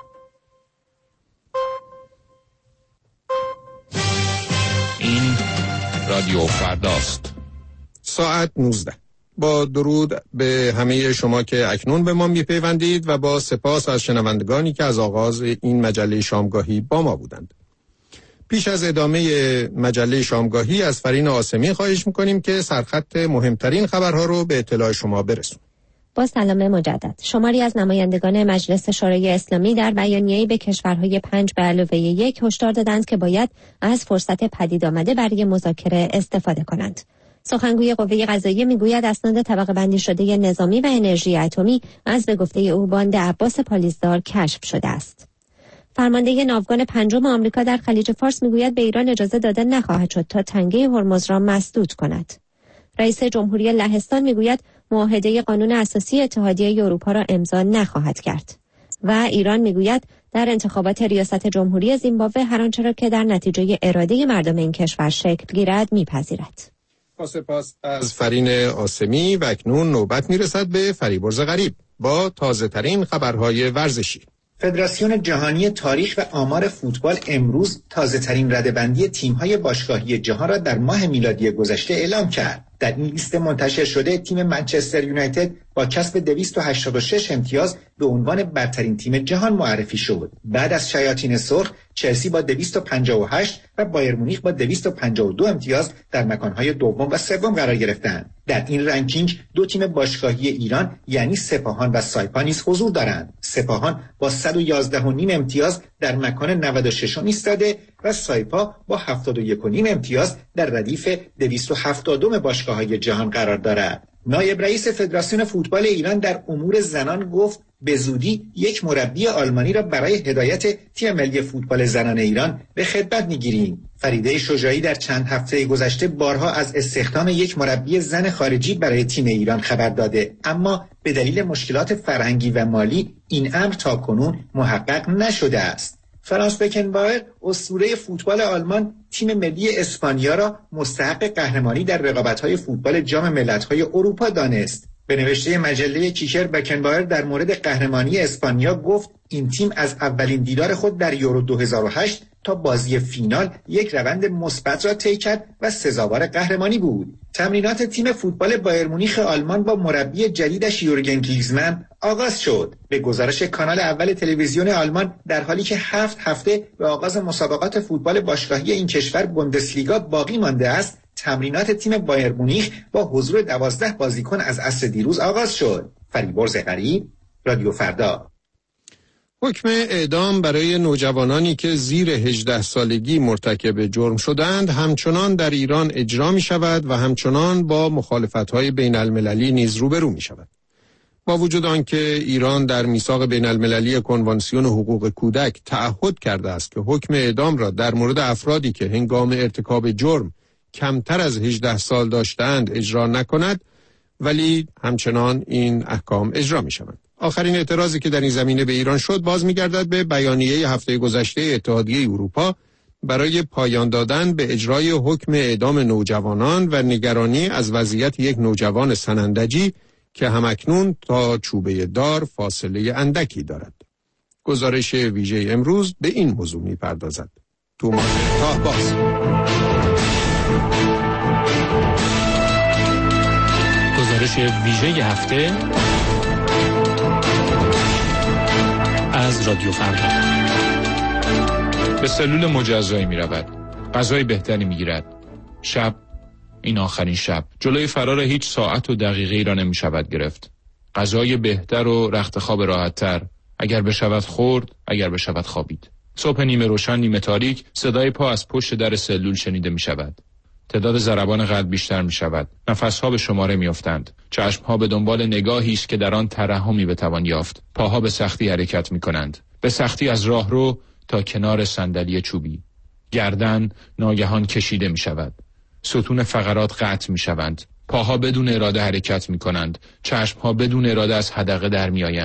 این رادیو فرداست. ساعت 19. با درود به همه شما که اکنون به ما میپیوندید و با سپاس از شنوندگانی که از آغاز این مجله شامگاهی با ما بودند. پیش از ادامه مجله شامگاهی از فرین آسمی خواهش میکنیم که سرخط مهمترین خبرها رو به اطلاع شما برسون. با سلام مجدد. شماری از نمایندگان مجلس شورای اسلامی در بیانیه‌ای به کشورهای 5+1 هشدار دادند که باید از فرصت پدید آمده برای مذاکره استفاده کنند. سخنگوی قوه قضاییه میگوید اسناد طبقه بندی شده نظامی و انرژی اتمی از به گفته او باند عباس پالیزدار کشف شده است. فرمانده ناوگان 5 آمریکا در خلیج فارس میگوید به ایران اجازه داده نخواهد شد تا تنگه هرمز را مسدود کند. رئیس جمهوری لهستان میگوید معاهده قانون اساسی اتحادیه اروپا را امضا نخواهد کرد و ایران میگوید در انتخابات ریاست جمهوری زیمبابوه هر آنچه را که در نتیجه اراده مردم این کشور شکل گیرد میپذیرد. سپاس از فرین آسمی و اکنون نوبت میرسد به فریبرز غریب با تازه ترین خبرهای ورزشی. فدراسیون جهانی تاریخ و آمار فوتبال امروز تازه ترین رده‌بندی تیم‌های باشگاهی جهان را در ماه میلادی گذشته اعلام کرد. در این لیست منتشر شده تیم منچستر یونایتد با کسب 286 امتیاز به عنوان برترین تیم جهان معرفی شد. بعد از شیاطین سرخ چلسی با 258 و بایر مونیخ با 252 امتیاز در مکانهای دوم و سوم قرار گرفتند. در این رنکینگ دو تیم باشگاهی ایران یعنی سپاهان و سایپا نیز حضور دارند. سپاهان با 111.5 امتیاز در مکان 96 ایستاده و سایپا با 71.5 امتیاز در ردیف 272 باشگاه‌های جهان قرار دارد. نایب رئیس فدراسیون فوتبال ایران در امور زنان گفت به زودی یک مربی آلمانی را برای هدایت تیم ملی فوتبال زنان ایران به خدمت می‌گیریم. فریده شجاعی در چند هفته گذشته بارها از استخدام یک مربی زن خارجی برای تیم ایران خبر داده، اما به دلیل مشکلات فرهنگی و مالی این امر تاکنون محقق نشده است. فرانس بکنباور اسطوره فوتبال آلمان تیم ملی اسپانیا را مستحق قهرمانی در رقابت‌های فوتبال جام ملت‌های اروپا دانست. به نوشته مجله کیکر بکنباور در مورد قهرمانی اسپانیا گفت این تیم از اولین دیدار خود در یورو 2008 تا بازی فینال یک روند مثبت را طی کرد و سزاوار قهرمانی بود. تمرینات تیم فوتبال بایر مونیخ آلمان با مربی جدیدش یورگن کلیزمن آغاز شد. به گزارش کانال اول تلویزیون آلمان در حالی که 7 هفته به آغاز مسابقات فوتبال باشگاهی این کشور بوندسلیگا باقی مانده است، تمرینات تیم بایر مونیخ با حضور 12 بازیکن از عصر دیروز آغاز شد. فریبرز غریب، رادیو فردا. حکم اعدام برای نوجوانانی که زیر 18 سالگی مرتکب جرم شدند همچنان در ایران اجرا می شود و همچنان با مخالفت‌های بین المللی نیز روبرو می شود. با وجود آنکه ایران در میثاق بین المللی کنوانسیون حقوق کودک تعهد کرده است که حکم اعدام را در مورد افرادی که هنگام ارتکاب جرم کمتر از 18 سال داشتند اجرا نکند، ولی همچنان این احکام اجرا می شوند. آخرین اعتراضی که در این زمینه به ایران شد باز می‌گردد به بیانیه هفته گذشته اتحادیه اروپا برای پایان دادن به اجرای حکم اعدام نوجوانان و نگرانی از وضعیت یک نوجوان سنندجی که همکنون تا چوبه دار فاصله اندکی دارد. گزارش ویژه امروز به این موضوع می‌پردازد. تومان تاهباز. گزارش ویژه هفته از رادیو فردا. به سلول مجزایی می رود. غذای بهتری می گیرد. شب، این آخرین شب، جلوی فرار هیچ ساعت و دقیقه‌ای را نمی شود گرفت. غذای بهتر و رخت خواب راحت‌تر، اگر بشود خورد، اگر بشود خوابید. صبح نیمه روشن نیمه تاریک، صدای پا از پشت در سلول شنیده می شود. تعداد ضربان قلب بیشتر می شود. نفسها به شماره می افتند. چشمها به دنبال نگاهی است که در آن ترحمی بتوان یافت. پاها به سختی حرکت می کنند. به سختی از راهرو تا کنار صندلی چوبی. گردن ناگهان کشیده می شود. ستون فقرات قطع می شوند. پاها بدون اراده حرکت می کنند. چشمها بدون اراده از حدقه در می آیند.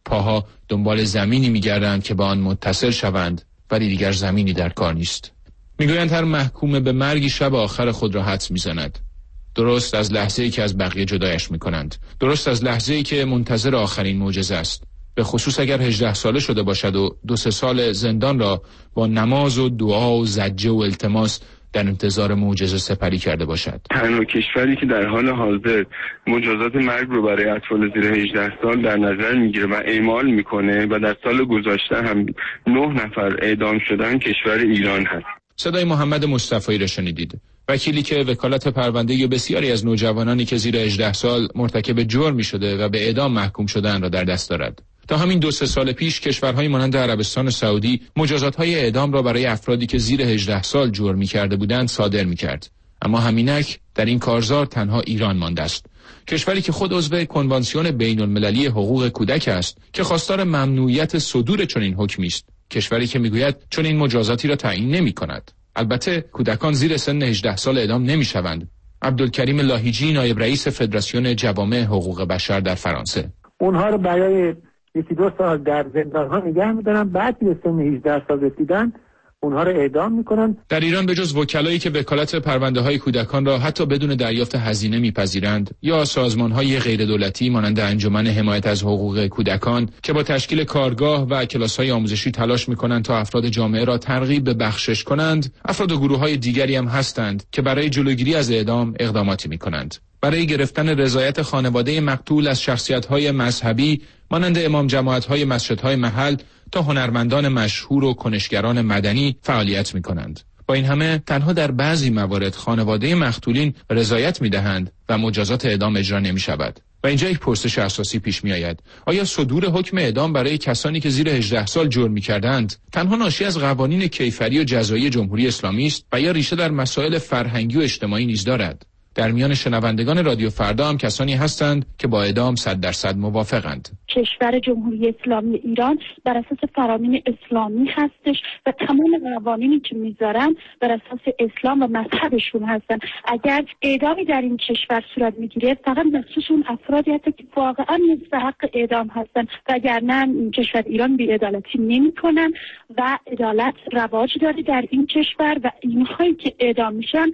پاها دنبال زمینی می‌گردند که به آن متصل شوند، ولی دیگر زمینی در کار نیست. میگویند هر محکوم به مرگی شب آخر خود را حدس میزند. درست از لحظه‌ای که از بقیه جدایش میکنند، درست از لحظه‌ای که منتظر آخرین معجزه است، به خصوص اگر 18 ساله شده باشد و 2-3 سال زندان را با نماز و دعا و زجه و التماس در انتظار معجزه سپری کرده باشد. تنها کشوری که در حال حاضر مجازات مرگ رو برای اطفال زیر 18 سال در نظر میگیره و اعمال میکنه و در سال گذشته هم 9 نفر اعدام شدن کشور ایران هست. صدای محمد مصطفی را شنیدید. وکیلی که وکالت پرونده بسیاری از نوجوانانی که زیر 18 سال مرتکب جرمی شده و به اعدام محکوم شدن را در دست دارد. تا همین 2-3 سال پیش کشورهای مانند عربستان سعودی مجازات‌های اعدام را برای افرادی که زیر 18 سال جرمی کرده بودند صادر می‌کرد. اما همینک در این کارزار تنها ایران مانده است. کشوری که خود عضو کنوانسیون بین‌المللی حقوق کودک است که خواستار ممنوعیت صدور چنین حکمی است. کشوری که میگوید چون این مجازاتی را تعیین نمی‌کند. البته کودکان زیر سن 18 سال اعدام نمی‌شوند. عبدالکریم لاهیجی نایب رئیس فدراسیون جوامع حقوق بشر در فرانسه: اونها رو برای 1-2 سال در زندان‌ها نگه می‌دارن، بعد به سن 18 سال رسیدن اونها رو اعدام می‌کنن. در ایران به جز وکلایی که وکالت پرونده‌های کودکان را حتی بدون دریافت هزینه می‌پذیرند یا سازمان‌های غیردولتی مانند انجمن حمایت از حقوق کودکان که با تشکیل کارگاه و کلاس‌های آموزشی تلاش می‌کنند تا افراد جامعه را ترغیب به بخشش کنند، افراد و گروه‌های دیگری هم هستند که برای جلوگیری از اعدام اقداماتی می‌کنند. برای گرفتن رضایت خانواده مقتول از شخصیت‌های مذهبی مانند امام جماعت‌های مسجدهای محل تا هنرمندان مشهور و کنشگران مدنی فعالیت می‌کنند. با این همه تنها در بعضی موارد خانواده مقتولین رضایت می‌دهند و مجازات اعدام اجرا نمی‌شود. و اینجا یک پرسش اساسی پیش می‌آید: آیا صدور حکم اعدام برای کسانی که زیر 18 سال جرم می‌کردند تنها ناشی از قوانین کیفری و جزایی جمهوری اسلامی است و یا ریشه در مسائل فرهنگی و اجتماعی نیز دارد؟ در میان شنوندگان رادیو فردا هم کسانی هستند که با اعدام 100% موافقند. کشور جمهوری اسلامی ایران بر اساس فرامین اسلامی هستش و تمام قوانینی که میذارن بر اساس اسلام و مذهبشون هستن. اگر اعدامی در این کشور صورت میگیره فقط مخصوص اون افرادی هست که واقعا مستحق اعدام هستن و اگر نه کشور ایران بی‌عدالتی نمیکنن و عدالت رواج داره در این کشور و اینهایی که اعدام میشن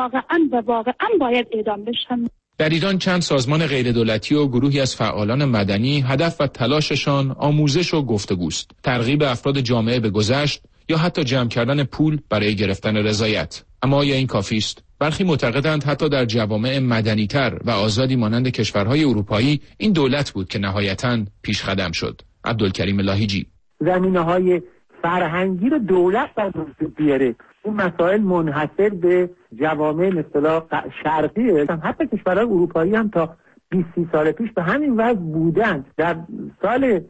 واقعا باید اعدام بشن. در ایران چند سازمان غیردولتی و گروهی از فعالان مدنی هدف و تلاششان آموزش و گفتگوست، ترغیب افراد جامعه به گذشت یا حتی جمع کردن پول برای گرفتن رضایت. اما آیا این کافی است؟ برخی معتقدند حتی در جوامع مدنی‌تر و آزادی مانند کشورهای اروپایی این دولت بود که نهایتاً پیش قدم شد. عبدالکریم لاهیجی: زمینه‌های فرهنگی رو دولت باید بیاره. این مسائل منحصر به جوامع مثلا شرقیه. حتی کشورهای اروپایی هم تا 20 سال پیش به همین وضع بودند. در سال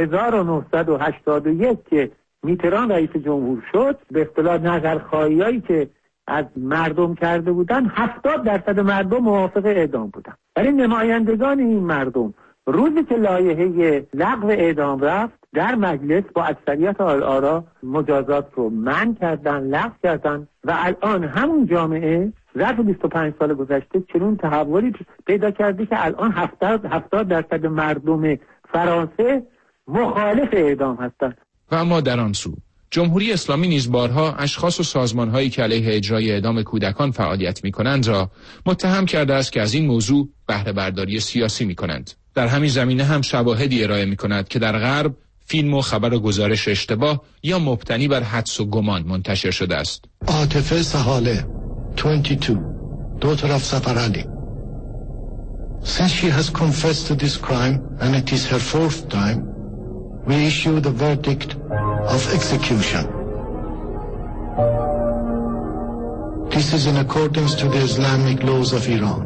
1981 که میتران رئیس جمهور شد، به اصطلاح نظرخواهیایی که از مردم کرده بودن 70% مردم موافق اعدام بودن. ولی نمایندگان این مردم روزی که لایحه لغو اعدام رفت در مجلس با اکثریت آرا مجازات رو منع کردن، لغو کردن و الان همون جامعه ظرف 25 سال گذشته چنون تحولی پیدا کرده که الان 70% مردم فرانسه مخالف اعدام هستند. و اما در آن سو جمهوری اسلامی نیز بارها اشخاص و سازمان‌هایی که علیه اجرای اعدام کودکان فعالیت می‌کنند را متهم کرده است که از این موضوع بهره برداری سیاسی می‌کنند. در همین زمینه هم شواهدی ارائه می‌کند که در غرب فیلم و خبر و گزارش اشتباه یا مبتنی بر حدس و گمان منتشر شده است. عاطفه سهاله 22 daughter of Safar Ali. Since she has confessed to this crime and it is her fourth time, we issue the verdict of execution. This is in accordance to the Islamic laws of Iran.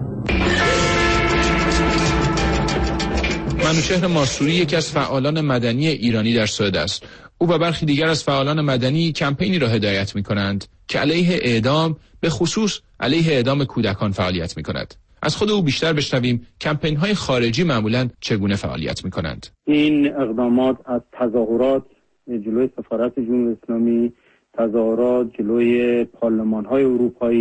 منوچهر ماسوری یکی از فعالان مدنی ایرانی در سوئد است. او و برخی دیگر از فعالان مدنی کمپینی را هدایت می‌کنند که علیه اعدام، به خصوص علیه اعدام کودکان فعالیت می‌کند. از خود او بیشتر بشنویم کمپین‌های خارجی معمولاً چگونه فعالیت می‌کنند. این اقدامات از تظاهرات جلوی سفارت جمهوری اسلامی، تظاهرات جلوی پارلمان‌های اروپایی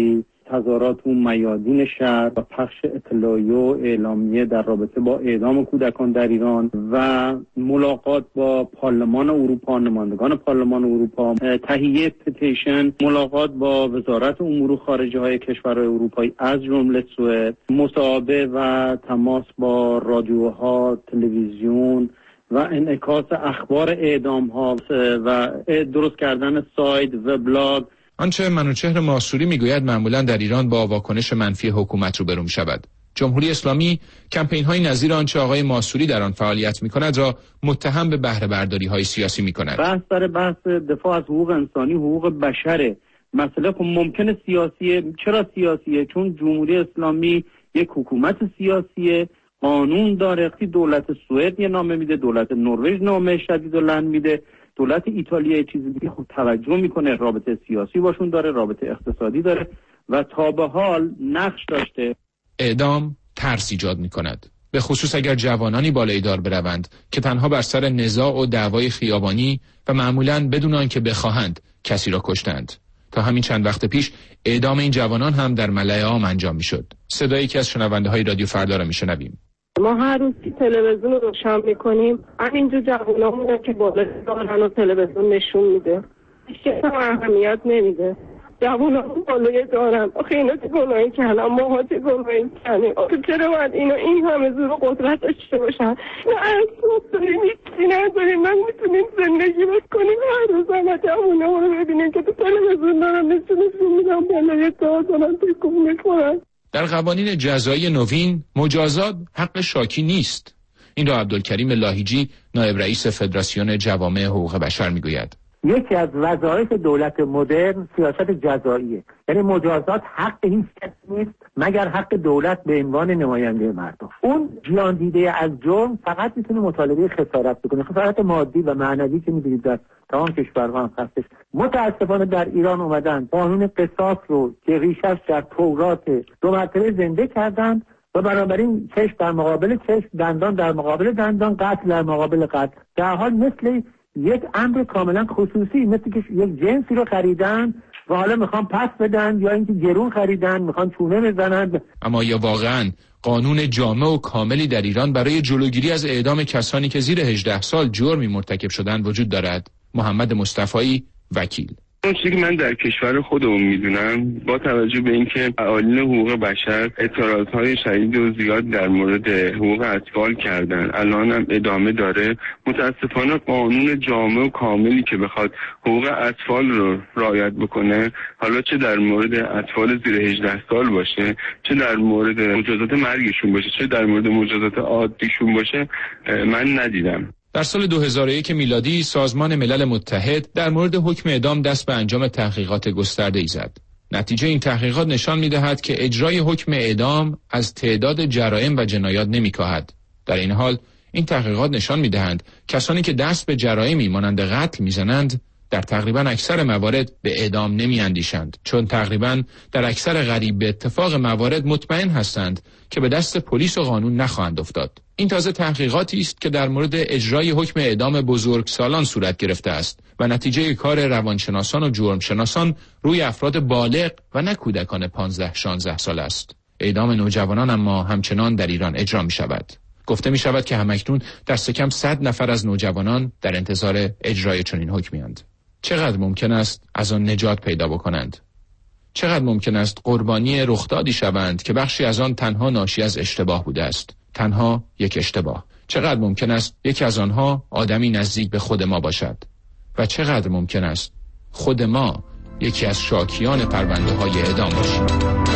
تظاهرات و میادین شهر و پخش اطلاعیه و اعلامیه در رابطه با اعدام کودکان در ایران و ملاقات با پارلمان اروپا، نمایندگان پارلمان اروپا، تهیه پتیشن، ملاقات با وزارت امور خارجه های کشورهای اروپایی از جمله سوئد، مصاحبه و تماس با رادیوها، تلویزیون و انعکاس اخبار اعدام ها و درست کردن سایت و بلاگ. آنچه منوچهر ماسوری میگوید معمولا در ایران با واکنش منفی حکومت روبرو می‌شود. جمهوری اسلامی کمپین‌های نظیر آنچه آقای ماسوری در آن فعالیت می‌کند را متهم به بهره برداری‌های سیاسی می‌کند. بحث دفاع از حقوق انسانی، حقوق بشره. مسئله خب ممکنه سیاسیه. چرا سیاسیه؟ چون جمهوری اسلامی یک حکومت سیاسیه، قانون داره. دولت سوئد یه نامه میده، دولت نروژ نامه شدیداللعن میده، دولت ایتالیا یه چیزی دیگه خب توجه میکنه، رابطه سیاسی باشون داره، رابطه اقتصادی داره و تا به حال نقش داشته. اعدام ترس ایجاد میکند، به خصوص اگر جوانانی بالای دار بروند که تنها بر سر نزاع و دعوای خیابانی و معمولاً بدون آنکه بخواهند کسی را کشتند. تا همین چند وقت پیش اعدام این جوانان هم در ملأ عام انجام میشد. صدایی که از شنونده‌های رادیو فردا را میشنویم. ما هر روز تلویزیون رو روشن میکنیم، همینجور جوانامون که بالا دارن و تلویزیون نشون میده، هیچ کس اهمیت نمیده. جوانامون بالای دارن، آخه اینا چه گناهی کردن، ماها چه گناهی کردیم، آخه چرا باید اینا این همه زور و قدرت داشته باشن؟ نه اسباب داریم، هیچی نداریم، من میتونیم زندگی بکنیم. هر روز همه جوانامون رو ببینیم که تو تلویزیون دارن نشون میدن بالای دار دارن تکون میخورن. در قوانین جزایی نوین مجازات حق شاکی نیست. این را عبدالکریم لاهیجی نایب رئیس فدراسیون جوامع حقوق بشر میگوید. یکی از وظایف دولت مدرن سیاست جزاییه، یعنی مجازات حق هیچ کس نیست مگر حق دولت به عنوان نماینده مردم. اون جیان دیده از جرم فقط میتونه مطالبه خسارت بکنه، خسارت مادی و معنوی که میدونید در تمام کشورها هم هستش. متاسفانه در ایران اومدن قانون قصاص رو که ریشش در تورات 2 مرتبه زنده کردن و بنابراین چشم در مقابل چشم، دندان در مقابل دندان، قتل در مقابل قتل، در حال مثل یک امر کاملا خصوصی، مثل که یک جنسی رو خریدن و حالا میخوان پس بدن یا اینکه گرون خریدن میخوان چونه بزنن. اما یا واقعا قانون جامع و کاملی در ایران برای جلوگیری از اعدام کسانی که زیر 18 سال جرمی مرتکب شدن وجود دارد؟ محمد مصطفی، وکیل. اون چیزی که من در کشور خودمون میدونم، با توجه به اینکه فعالین حقوق بشر اعتراضهای شدید و زیاد در مورد حقوق اطفال کردن، الان هم ادامه داره. متاسفانه قانون جامع و کاملی که بخواد حقوق اطفال رو رعایت بکنه، حالا چه در مورد اطفال زیر 18 سال باشه، چه در مورد مجازات مرگشون باشه، چه در مورد مجازات عادیشون باشه، من ندیدم. در سال 2001 میلادی سازمان ملل متحد در مورد حکم اعدام دست به انجام تحقیقات گسترده‌ای زد. نتیجه این تحقیقات نشان می‌دهد که اجرای حکم اعدام از تعداد جرائم و جنایات نمی‌کاهد. در این حال این تحقیقات نشان می‌دهند کسانی که دست به جرائمی مانند قتل می‌زنند در تقریبا اکثر موارد به اعدام نمی‌اندیشند، چون تقریبا در اکثر قریب به اتفاق موارد مطمئن هستند که به دست پلیس و قانون نخواهند افتاد. این تازه تحقیقاتی است که در مورد اجرای حکم اعدام بزرگسالان صورت گرفته است و نتیجه کار روانشناسان و جرمشناسان روی افراد بالغ و نه کودکان 15-16 سال است. اعدام نوجوانان اما همچنان در ایران اجرا می‌شود. گفته می‌شود که همکنون دست کم 100 نفر از نوجوانان در انتظار اجرای چنین حکمی‌اند. چقدر ممکن است از آن نجات پیدا بکنند؟ چقدر ممکن است قربانی رخدادی شوند که بخشی از آن تنها ناشی از اشتباه بوده است؟ تنها یک اشتباه. چقدر ممکن است یکی از آنها آدمی نزدیک به خود ما باشد؟ و چقدر ممکن است خود ما یکی از شاکیان پرونده‌های اعدام باشیم؟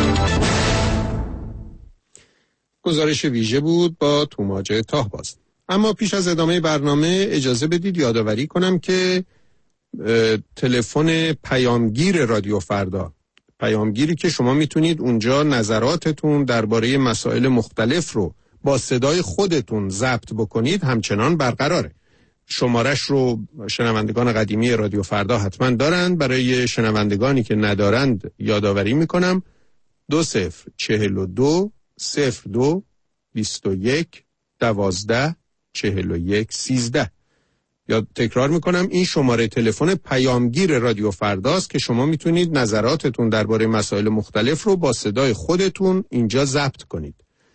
گزارش ویژه بود با توماج تاهباز. اما پیش از ادامه برنامه اجازه بدید یادآوری کنم که تلفن پیامگیر رادیو فردا، پیامگیری که شما میتونید اونجا نظراتتون درباره مسائل مختلف رو با صدای خودتون ضبط بکنید، همچنان برقراره. شمارش رو شنوندگان قدیمی رادیو فردا حتما دارند. برای شنوندگانی که ندارند یادآوری میکنم 2042 02 21 12 41 13. یا تکرار میکنم این شماره تلفن پیامگیر رادیو فرداست که شما میتونید نظراتتون درباره مسائل مختلف رو با صدای خودتون اینجا ضبط کنید.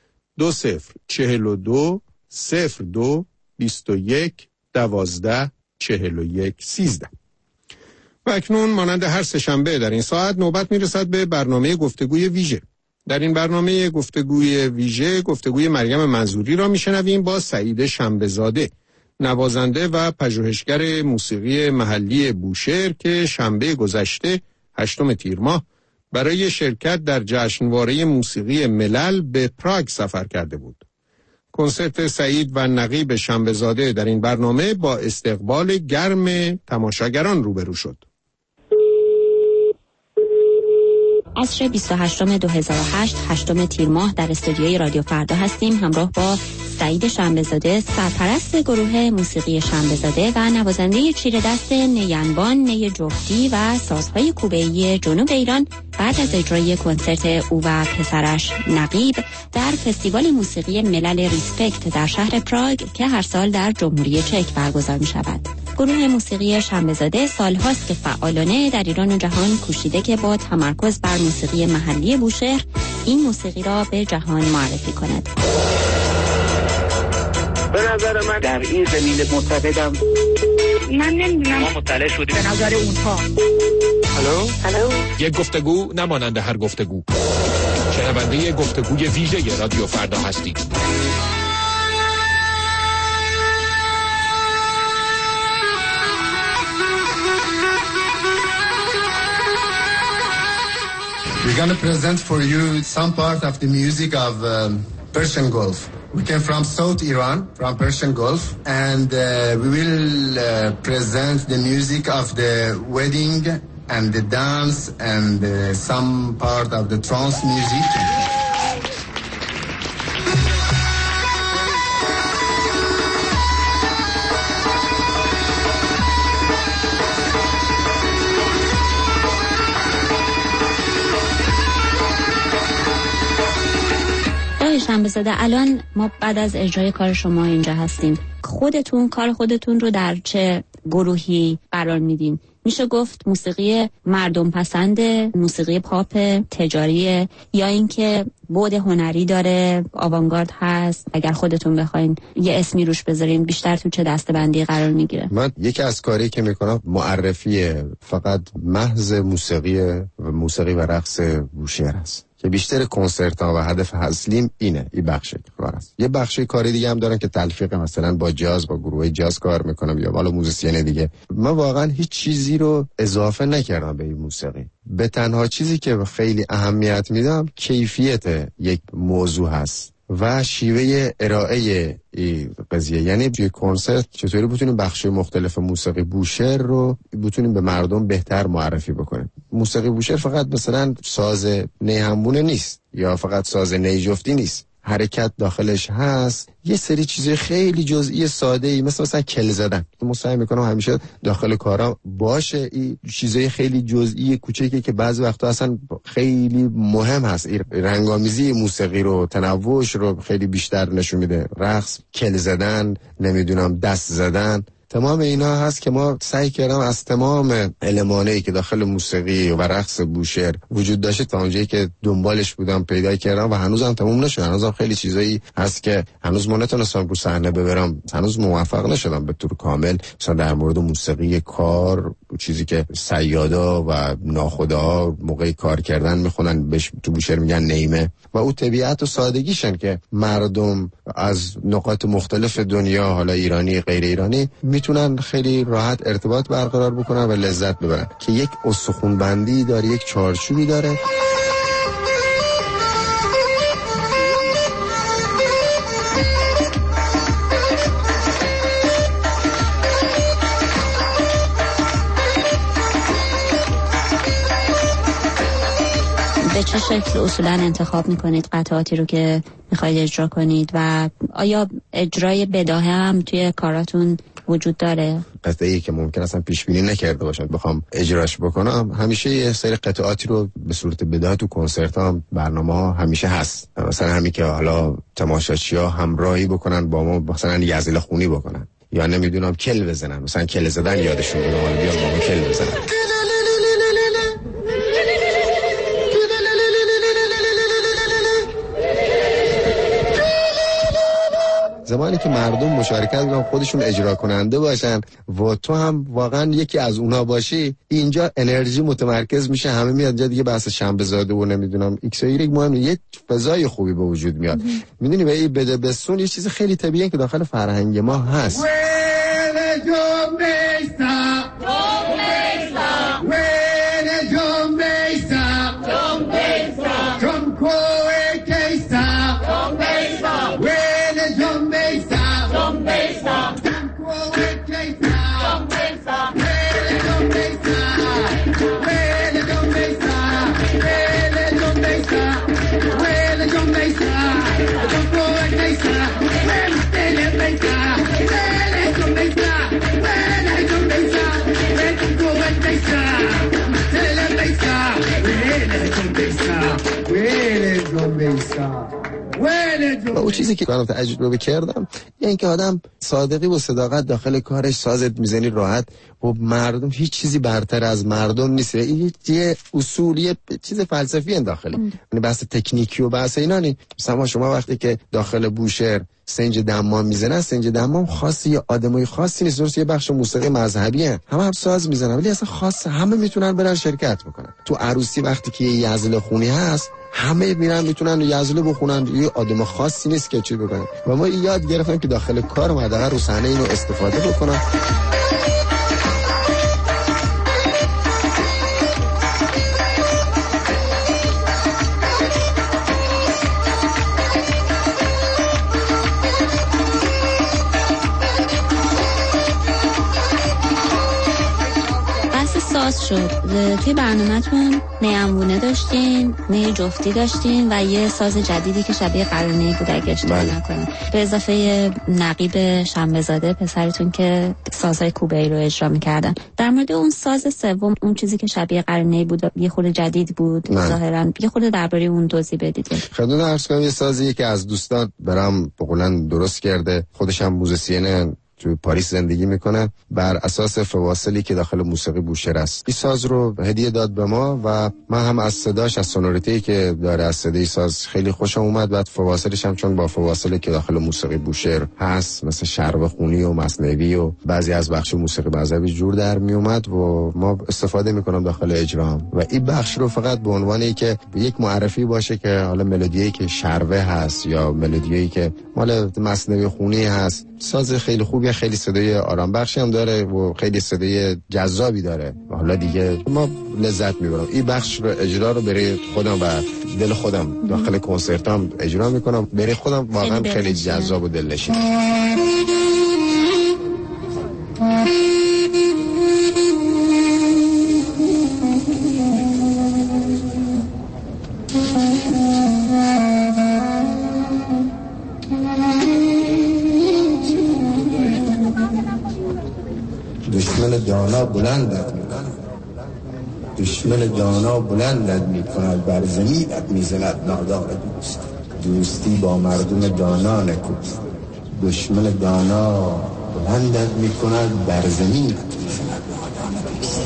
2042 02 21 12 41 13. و اکنون مانند هر سه‌شنبه در این ساعت نوبت میرسد به برنامه گفتگوی ویژه. در این برنامه گفتگوی ویژه گفتگوی مریم منظوری را میشنویم با سعید شنبه‌زاده، نوازنده و پژوهشگر موسیقی محلی بوشهر که شنبه گذشته 8 تیر ماه برای شرکت در جشنواره موسیقی ملل به پراگ سفر کرده بود. کنسرت سعید و نقیب شنبه‌زاده در این برنامه با استقبال گرم تماشاگران روبرو شد. عصر 28 2008 8 تیر ماه در استودیوی رادیو فردا هستیم همراه با سعید شنبه‌زاده، سرپرست گروه موسیقی شنبه‌زاده و نوازنده چیره دست نی‌انبان، نی جفتی و سازهای کوبه‌ای جنوب ایران بعد از اجرای کنسرت او و پسرش نقیب در فستیوال موسیقی ملل ریسپکت در شهر پراگ که هر سال در جمهوری چک برگزار می شود. گروه موسیقی شنبه‌زاده سالهاست که فعالانه در ایران و جهان کوشیده که با تمرکز بر موسیقی محلی بوشهر این موسیقی را به جهان معرفی کند. به نظر من در این زمین معتقدم من نمیدونم ما مطلع شدیم به نظر اونها. هلو یک گفتگو نمانند هر گفتگو. شنونده گفتگوی ویژه رادیو فردا هستید. We're going to present for you some part of the music of Persian Gulf. We came from South Iran, from Persian Gulf, and we will present the music of the wedding and the dance and some part of the trance music. شنبه‌زاده، الان ما بعد از اجرای کار شما اینجا هستیم. کار خودتون رو در چه گروهی قرار میدین؟ میشه گفت موسیقی مردم پسند، موسیقی پاپ تجاری، یا اینکه بعد هنری داره، آوانگارد هست؟ اگر خودتون بخواین یه اسمی روش بذارین بیشتر تو چه دسته‌بندی قرار میگیره؟ من یکی از کاری که میکنم معرفی فقط محض موسیقی و رقص بوشهر است که بیشتر کنسرت ها و هدف اصلیم این بخش کار است. یه بخش کاری دیگه هم دارن که تلفیق مثلا با جاز، با گروه جاز کار میکنم یا بالا موزیسین دیگه. من واقعا هیچ چیزی رو اضافه نکردم به این موسیقی. به تنها چیزی که خیلی اهمیت میدم کیفیت یک موضوع هست و شیوه ارائه این قضیه. یعنی توی کنسرت چطوری بتونیم بخش مختلف موسیقی بوشهر رو بتونیم به مردم بهتر معرفی بکنیم. موسیقی بوشهر فقط مثلا ساز نی همبونه نیست یا فقط ساز نی جفتی نیست، حرکت داخلش هست، یه سری چیزای خیلی جزئی ساده ای مثلا کل زدن من سعی میکنم همیشه داخل کارا باشه. این چیزای خیلی جزئی کوچیکی که بعضی وقتا اصلا خیلی مهم هست، رنگامیزی موسیقی رو، تنوعش رو خیلی بیشتر نشون میده. رقص، کل زدن، نمیدونم دست زدن، تمام اینا هست که ما سعی کردم از تمام المانایی که داخل موسیقی و رقص بوشهر وجود داشته تا اونجایی که دنبالش بودم پیدا کردم و هنوزم تموم نشد. هنوزم خیلی چیزایی هست که هنوز ما نتونستم رو صحنه ببرم، هنوز موفق نشدم به طور کامل. مثلا در مورد موسیقی کار، چیزی که صیادا و ناخدا موقع کار کردن میخونن بهش تو بوشهر میگن نیمه، و اون طبیعت و سادگیشن که مردم از نقاط مختلف دنیا، حالا ایرانی غیر ایرانی، میتونن خیلی راحت ارتباط برقرار بکنن و لذت ببرن که یک استخوان‌بندی داره، یک چارچوبی داره. به چه شکل اصولا انتخاب میکنید قطعاتی رو که میخواید اجرا کنید و آیا اجرای بداهه هم توی کاراتون وجود داره؟ قطعه‌ای که ممکن اصلا پیش بینی نکرده باشم بخوام اجراش بکنم، همیشه یه سری قطعاتی رو به صورت بداهه تو کنسرتام، برنامه‌ها همیشه هست. مثلا همین که حالا تماشاچی‌ها همراهی بکنن با ما، مثلا یزیل خونی بکنن یا نمیدونم کل بزنن، مثلا کل زدن یادشون بیاد، حالا بیان با ما کل بزنن. زمانی که مردم مشارکت کنن، خودشون اجرا کننده باشن و تو هم واقعا یکی از اونا باشی، اینجا انرژی متمرکز میشه، همه میاد جا دیگه. بحث شنبه‌زاده و نمیدونم ایکس و ایگرگ مهم نیست، یه فضای خوبی به وجود میاد. میدونی به این بده بسون یه چیز خیلی طبیعیه که داخل فرهنگ ما هست. و اون چیزی که من تجربه کردم یعنی که آدم صادقی و صداقت داخل کارش، سازت میزنی راحت و مردم، هیچ چیزی برتر از مردم نیست. این یه اصولی چیز فلسفی داخله، یعنی بحث تکنیکی و بحث اینا نیست. مثلا شما وقتی که داخل بوشهر سنج دمام میزنن، سنج دمام خاصی یا آدمای خاصی نیست، درست یه بخش موسیقی مذهبی هست، هم ساز میزنن ولی اصلا خاص همه میتونن برن شرکت بکنن. تو عروسی وقتی که یه یزل خونی هست همه میرن میتونن یزله بخونن، یه آدم خاصی نیست که چی بکنن. و ما یاد گرفتیم که داخل کار مدقه رو صحنه اینو استفاده بکنن. شد. توی برنامه‌تون نی انبونه داشتین، نی جفتی داشتین و یه ساز جدیدی که شبیه قرنه‌ای بود اگه اشتباه نکنم، به اضافه نقیب شنبه‌زاده پسرتون که سازهای کوبه‌ای رو اجرا می‌کردن. در مورد اون ساز سوم، اون چیزی که شبیه قرنه‌ای بود یه خورده جدید بود ظاهراً، یه خورده درباره اون توضیح بدید. خدمت عرض کنم یه سازی که از دوستان برام بقولن درست کرده، خودش هم موزیسین تو پاریس زندگی میکنه، بر اساس فواصلی که داخل موسیقی بوشهر است. این ساز رو هدیه داد به ما و من هم از صداش، از سونوریتی که داره، از صدای ساز خیلی خوشم اومد. بعد فواصلش هم چون با فواصلی که داخل موسیقی بوشهر هست، مثل شرب خونی و مثنوی و بعضی از بخش موسیقی مذهبی جور در می اومد و ما استفاده میکنم داخل اجرام. و این بخش رو فقط به عنوانی که یک معرفی باشه که حالا ملودیایی که شربه هست یا ملودیایی که مال مثنوی خونی هست، ساز خیلی خوبیه، خیلی صدای آرام بخشی هم داره و خیلی صدای جذابی داره. حالا دیگه ما لذت میبرم. این بخش رو اجرا رو برای خودم و دل خودم داخل کنسرتام اجرا میکنم، برای خودم واقعا خیلی جذاب و دلنشین. دشمن دانا بلندت میکند، دشمن دانا بلندت میکند، بر زمینت میزند نادار دوست. دوستی با مردم دانا نکوست، دشمن دانا بلندت میکند، بر زمینت میزند نادار دوست.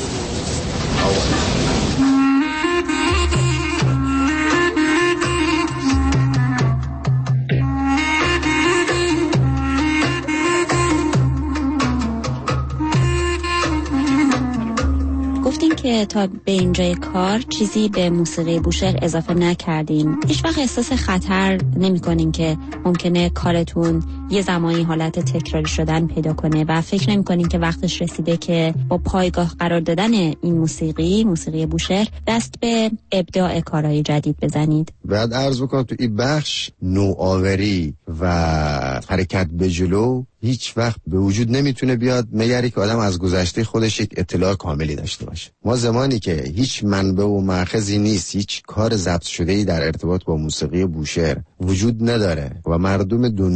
که تا به اینجای کار چیزی به موسیقی بوشهر اضافه نکردین. هیچ وقت احساس خطر نمی‌کنین که ممکنه کارتون یه زمانی حالت تکراری شدن پیدا کنه و فکر نمی‌کنین که وقتش رسیده که با پایگاه قرار دادن این موسیقی بوشهر دست به ابداع کارهای جدید بزنید؟ بعد عرض بکنم تو این بخش نوآوری و حرکت به جلو هیچ وقت به وجود نمیتونه بیاد مگر که آدم از گذشته خودش یک اطلاع کاملی داشته باشه. ما زمانی که هیچ منبع و مأخذی نیست، هیچ کار ضبط شده‌ای در ارتباط با موسیقی بوشهر وجود نداره و مردم دنیا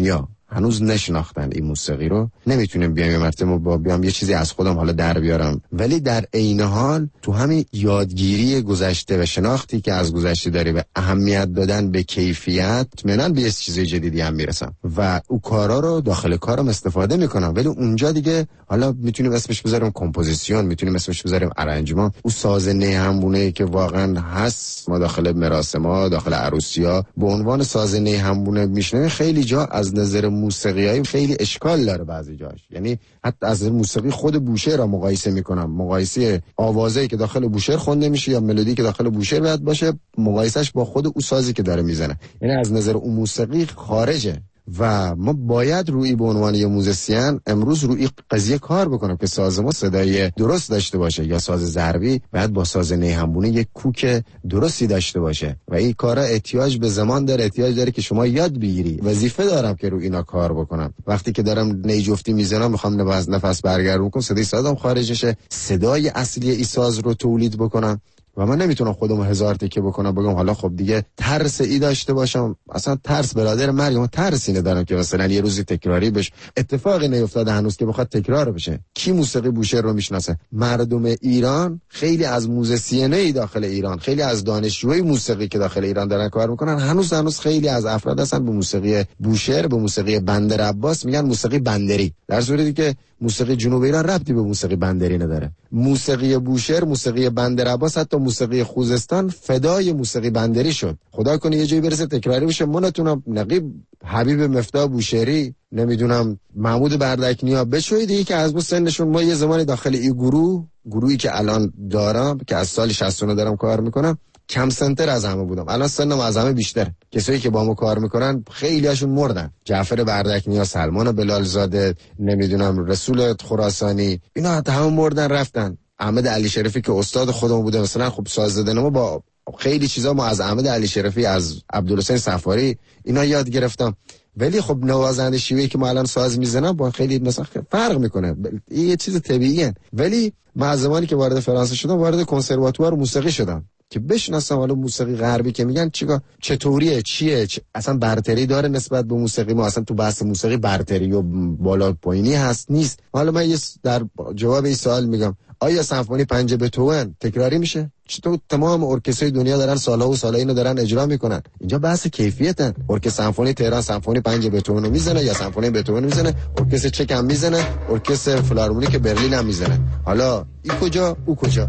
هنوز نشناختن این موسیقی رو. نمیتونیم بیام یه مرتبه بیام یه چیزی از خودم حالا در بیارم، ولی در عین حال تو همین یادگیری گذشته و شناختی که از گذشته داری و اهمیت دادن به کیفیت، منن به یه چیز جدیدی هم میرسم و او کارا رو داخل کارم استفاده میکنم. ولی اونجا دیگه حالا میتونیم اسمش بذاریم کمپوزیسیون، میتونیم اسمش بذاریم ارنجمان، او ساز نی همونه که واقعا هست ما داخل مراسم‌ها، داخل عروسی‌ها به عنوان ساز نی همونه میشنه. خیلی جا از نظر موسیقیایی خیلی اشکال داره بعضی جاش، یعنی حتی از موسیقی خود بوشهر را مقایسه میکنم، مقایسه آوازه‌ای که داخل بوشهر خونده میشه یا ملودی که داخل بوشهر باید باشه، مقایسهش با خود او سازی که داره میزنه، یعنی از نظر اون موسیقی خارجه. و ما باید روی به عنوان یه موزیسین امروز روی قضیه کار بکنم که ساز ما صدای درست داشته باشه، یا ساز ضربی باید با ساز نی همونه یک کوک درستی داشته باشه و این کارا احتیاج به زمان داره، احتیاج داره که شما یاد بگیری. وظیفه دارم که روی اینا کار بکنم. وقتی که دارم نی جفتی میزنم میخوام نفس برگردون کنم، صدای سازم خارج شه، صدای اصلی این ساز رو تولید بکنم و من نمیتونم خودمو هزار تکه بکنم بگم حالا خب دیگه ترس ای داشته باشم. اصلا ترس برادر مرگ، من ترسی ندارم که مثلا یه روزی تکراری بشه. اتفاقی نیفتاده هنوز که بخواد تکرار بشه. کی موسیقی بوشهر رو میشناسه؟ مردم ایران، خیلی از موزیسینای داخل ایران، خیلی از دانشجوی موسیقی که داخل ایران دارن کار میکنن، هنوز خیلی از افراد هستن به موسیقی بوشهر، به موسیقی بندر عباس میگن موسیقی بندری، در صورتی که موسیقی جنوب ایران ربطی به موسیقی بندری نداره. موسیقی بوشهر، موسیقی بندر عباس، حتی موسیقی خوزستان فدای موسیقی بندری شد. خدا کنه یه جایی برسه تکراری بشه. ما نتونم نقیب حبیب مفتاح بوشهری، نمیدونم محمود بردکنیا بچوی دیگه که از سنشون، ما یه زمانی داخل این گروهی که الان دارم که از سال 69 دارم کار میکنم، کم سنتر از همه بودم. الان سنم از همه بیشتر. کسایی که با ما کار میکنن خیلی هاشون مردن. جعفر بردکنیا، سلمان بلالزاده، نمیدونم رسول خراسانی، اینا حتی همه مردن رفتن. احمد علی شریفی که استاد خودم بوده مثلا، خب ساز زدن ما با خیلی چیزا ما از احمد علی شریفی، از عبدالحسین صفاری اینا یاد گرفتم. ولی خب نوازنده شیوهی که ما الان ساز میزنم با خیلی مثلا فرق میکنه، این یه چیز طبیعیه. ولی من از زمانی که وارد فرانسه شدم، وارد کنسرواتوار موسیقی شدم که بشناسم حالا موسیقی غربی که میگن چطوریه، چیه، اصلا برتری داره نسبت به موسیقی ما، اصلا تو بحث موسیقی برتری و بالا پایینی هست نیست. حالا من در جواب این سوال میگم، آیا سمفونی 5 بتهوون تکراری میشه؟ چطور تمام ارکسترهای دنیا دارن سالها و سالها اینو دارن اجرا میکنن؟ اینجا بحث کیفیته. ارکستر سمفونی تهران سمفونی 5 بتهوون میزنه یا سمفونی بتهوون میزنه، ارکستر چک هم میزنه، ارکستر فیلارمونیک برلین هم میزنه. حالا این کجا او کجا؟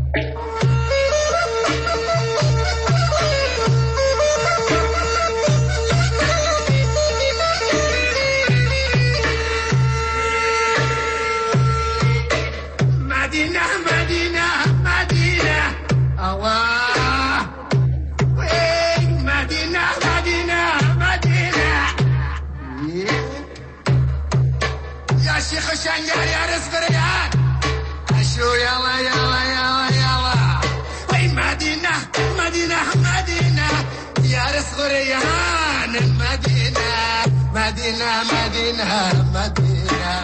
شنگار یا رزقریان اشو یالا یالا یالا یالا وی مدینه مدینه مدینه یا رزقریان مدینه مدینه مدینه مدینه.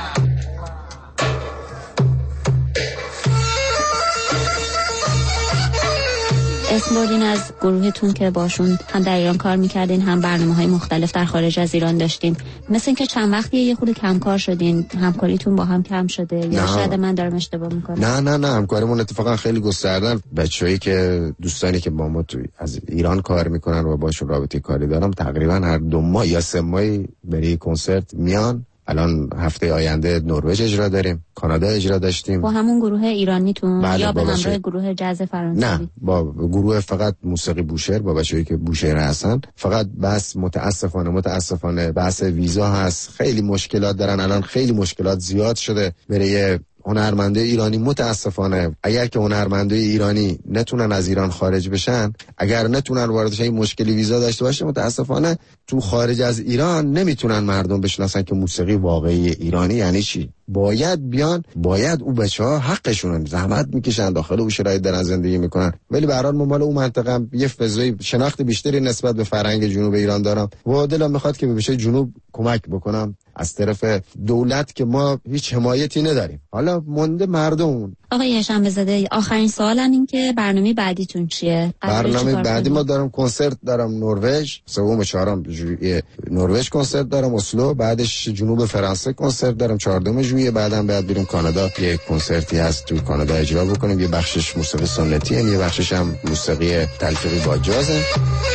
اسم بردین از گروهتون که باشون هم در ایران کار میکردین، هم برنامه‌های مختلف در خارج از ایران داشتین. مثل اینکه چند وقتی یه خورده کم کار شدین، همکاریتون با هم کم شده یا شاید من دارم اشتباه میکنم؟ نه همکاریمون اتفاقا خیلی گستردن. بچه‌ای که دوستانی که با ما از ایران کار میکنن و باشون رابطه کاری دارم، تقریبا هر 2 ماه یا 3 ماهی برای کنسرت میان. الان هفته آینده نروژ اجرا داریم، کانادا اجرا داشتیم. با همون گروه ایرانیتون؟ بله، یا به همراه گروه جاز فرانسوی؟ نه، با گروه فقط موسیقی بوشهر، با بچه‌ای که بوشهر هستن. فقط بس متاسفانه بحث ویزا هست، خیلی مشکلات دارن. الان خیلی مشکلات زیاد شده برای هنرمنده ایرانی. متاسفانه اگر که هنرمنده ایرانی نتونن از ایران خارج بشن، اگر نتونن وارد شن، مشکلی ویزا داشته باشه، متاسفانه تو خارج از ایران نمیتونن مردم بشناسن که موسیقی واقعی ایرانی یعنی چی. باید بیان، باید او بچه‌ها حقشون، زحمت میکشن، داخل او شرایط دارن زندگی میکنن. ولی به هر حال مال اون منطقه یه فضای شناخت بیشتری نسبت به فرهنگ جنوب ایران دارم و دلم میخواد که به بچه‌های جنوب کمک بکنم از طرف دولت که ما هیچ حمایتی نداریم. حالا مونده مردم. آقای شنبه‌زاده، آخرین سوالم این که برنامه بعدیتون چیه؟ برنامه بعدی ما دارم کنسرت دارم نروژ، سوم چهارم ژوئیه نروژ کنسرت دارم اسلو، بعدش جنوب فرانسه کنسرت دارم 14 ژوئیه، بعدم بعد بریم کانادا، یه کنسرتی هست تو کانادا اجرا بکنیم، یه بخشش موسیقی سنتی یه بخشش هم موسیقی تلفیقی با جازه.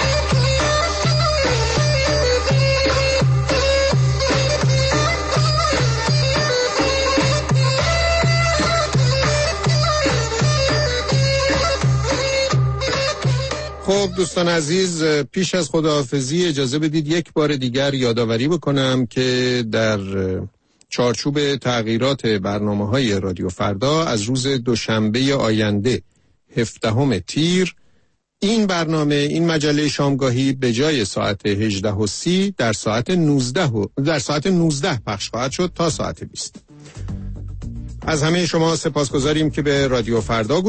خب دوستان عزیز، پیش از خداحافظی اجازه بدید یک بار دیگر یادآوری بکنم که در چارچوب تغییرات برنامه‌های رادیو فردا از روز دوشنبه آینده 17 تیر این برنامه، این مجله شامگاهی به جای ساعت 18:30 در ساعت 19 پخش خواهد شد تا ساعت 20. از همه شما سپاسگزاریم که به رادیو فردا